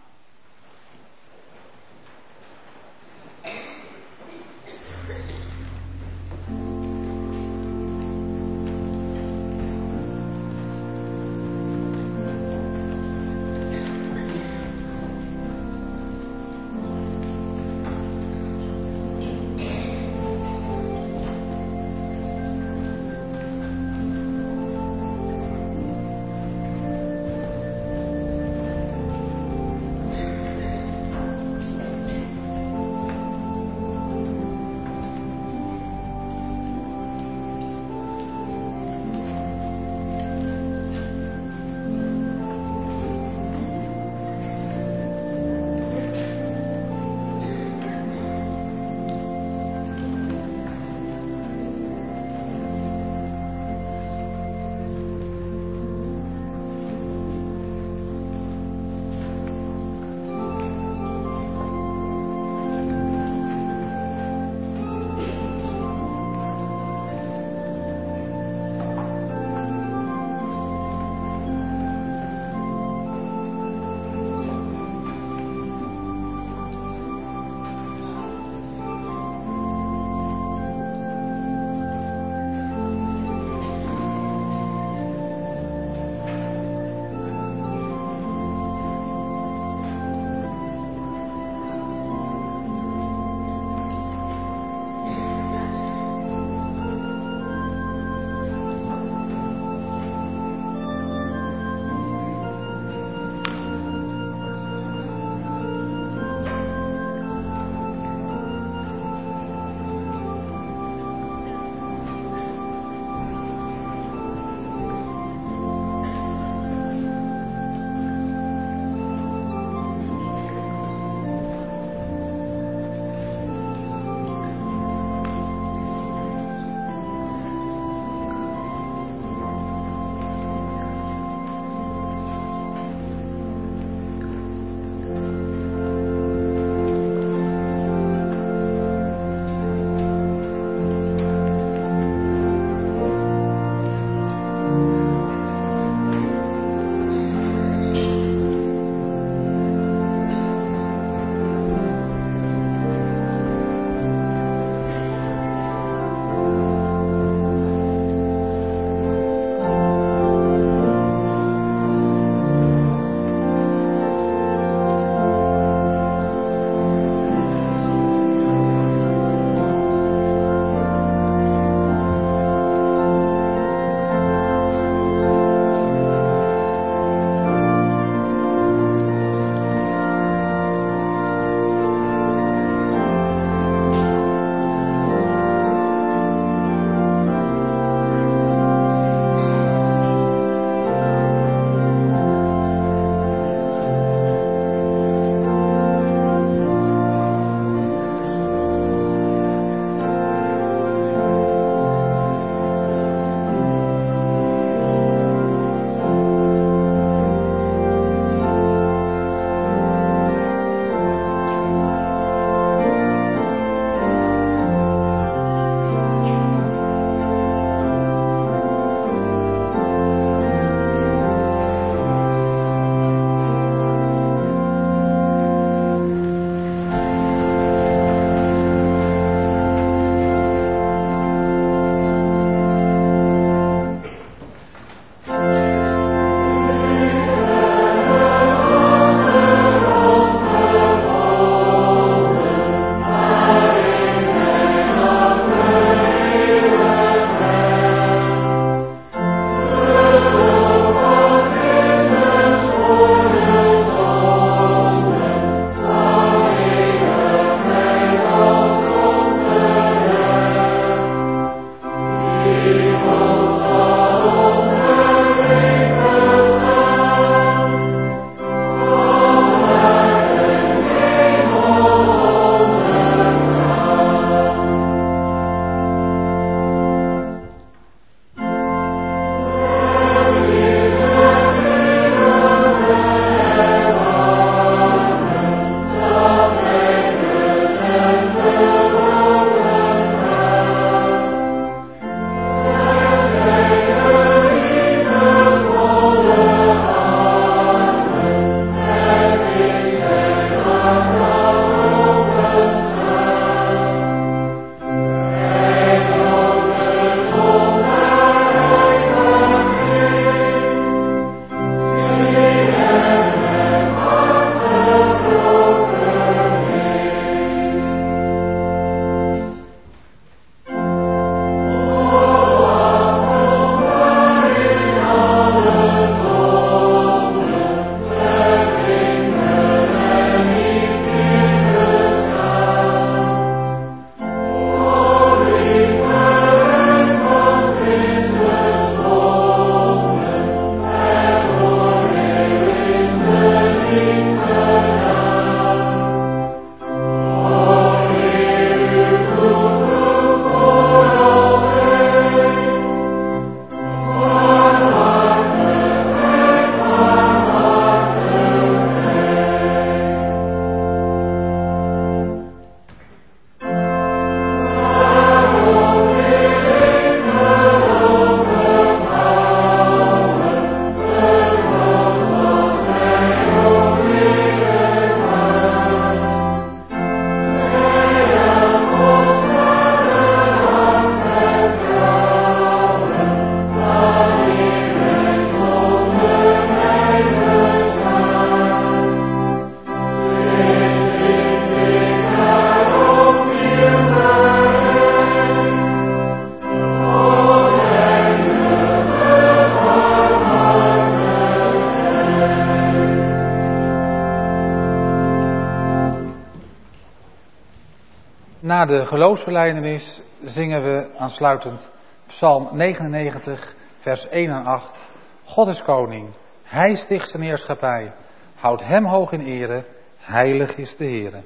Na de geloofsbelijdenis zingen we aansluitend Psalm 99, vers 1 en 8. God is koning, hij sticht zijn heerschappij. Houd hem hoog in ere, heilig is de Heere.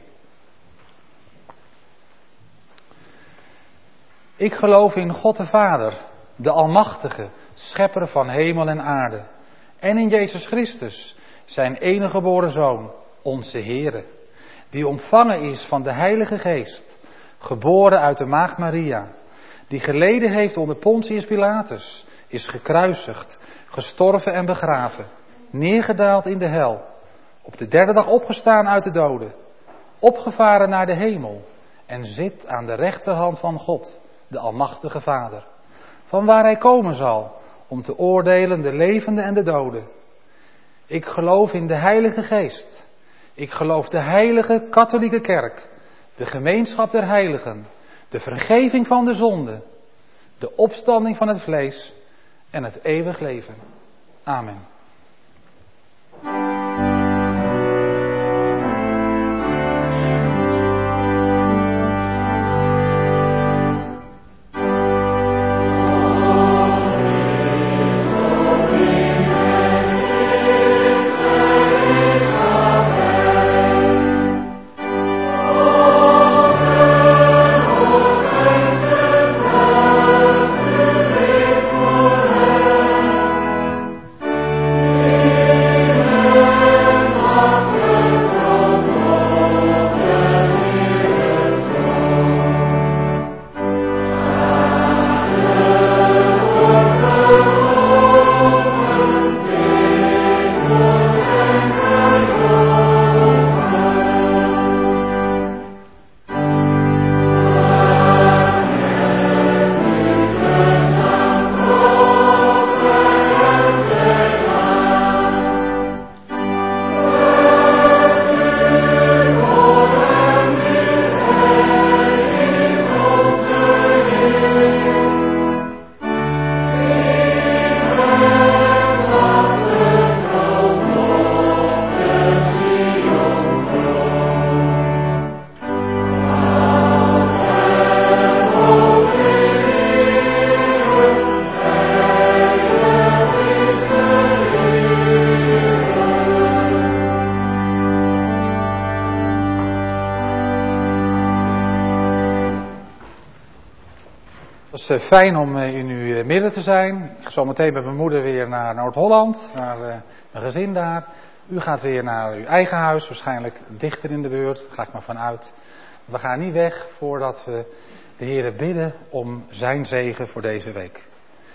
Ik geloof in God de Vader, de Almachtige, schepper van hemel en aarde. En in Jezus Christus, zijn enige geboren Zoon, onze Heere. Die ontvangen is van de Heilige Geest, geboren uit de maagd Maria. Die geleden heeft onder Pontius Pilatus, is gekruisigd, gestorven en begraven. Neergedaald in de hel. Op de derde dag opgestaan uit de doden. Opgevaren naar de hemel. En zit aan de rechterhand van God, de Almachtige Vader. Van waar hij komen zal, om te oordelen de levenden en de doden. Ik geloof in de Heilige Geest. Ik geloof de heilige katholieke kerk. De gemeenschap der heiligen. De vergeving van de zonde. De opstanding van het vlees. En het eeuwig leven. Amen. Het is fijn om in uw midden te zijn. Ik ga zo meteen met mijn moeder weer naar Noord-Holland, naar mijn gezin daar. U gaat weer naar uw eigen huis, waarschijnlijk dichter in de buurt, daar ga ik maar van uit. We gaan niet weg voordat we de Heere bidden om zijn zegen voor deze week.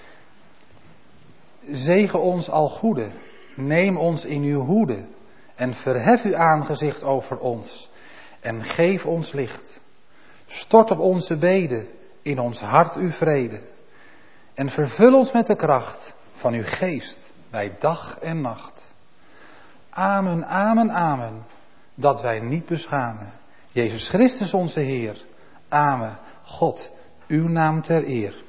Zegen ons al goede, neem ons in uw hoede en verhef uw aangezicht over ons en geef ons licht. Stort op onze beden, in ons hart uw vrede. En vervul ons met de kracht van uw geest bij dag en nacht. Amen, amen, amen, dat wij niet beschamen. Jezus Christus onze Heer. Amen, God, uw naam ter eer.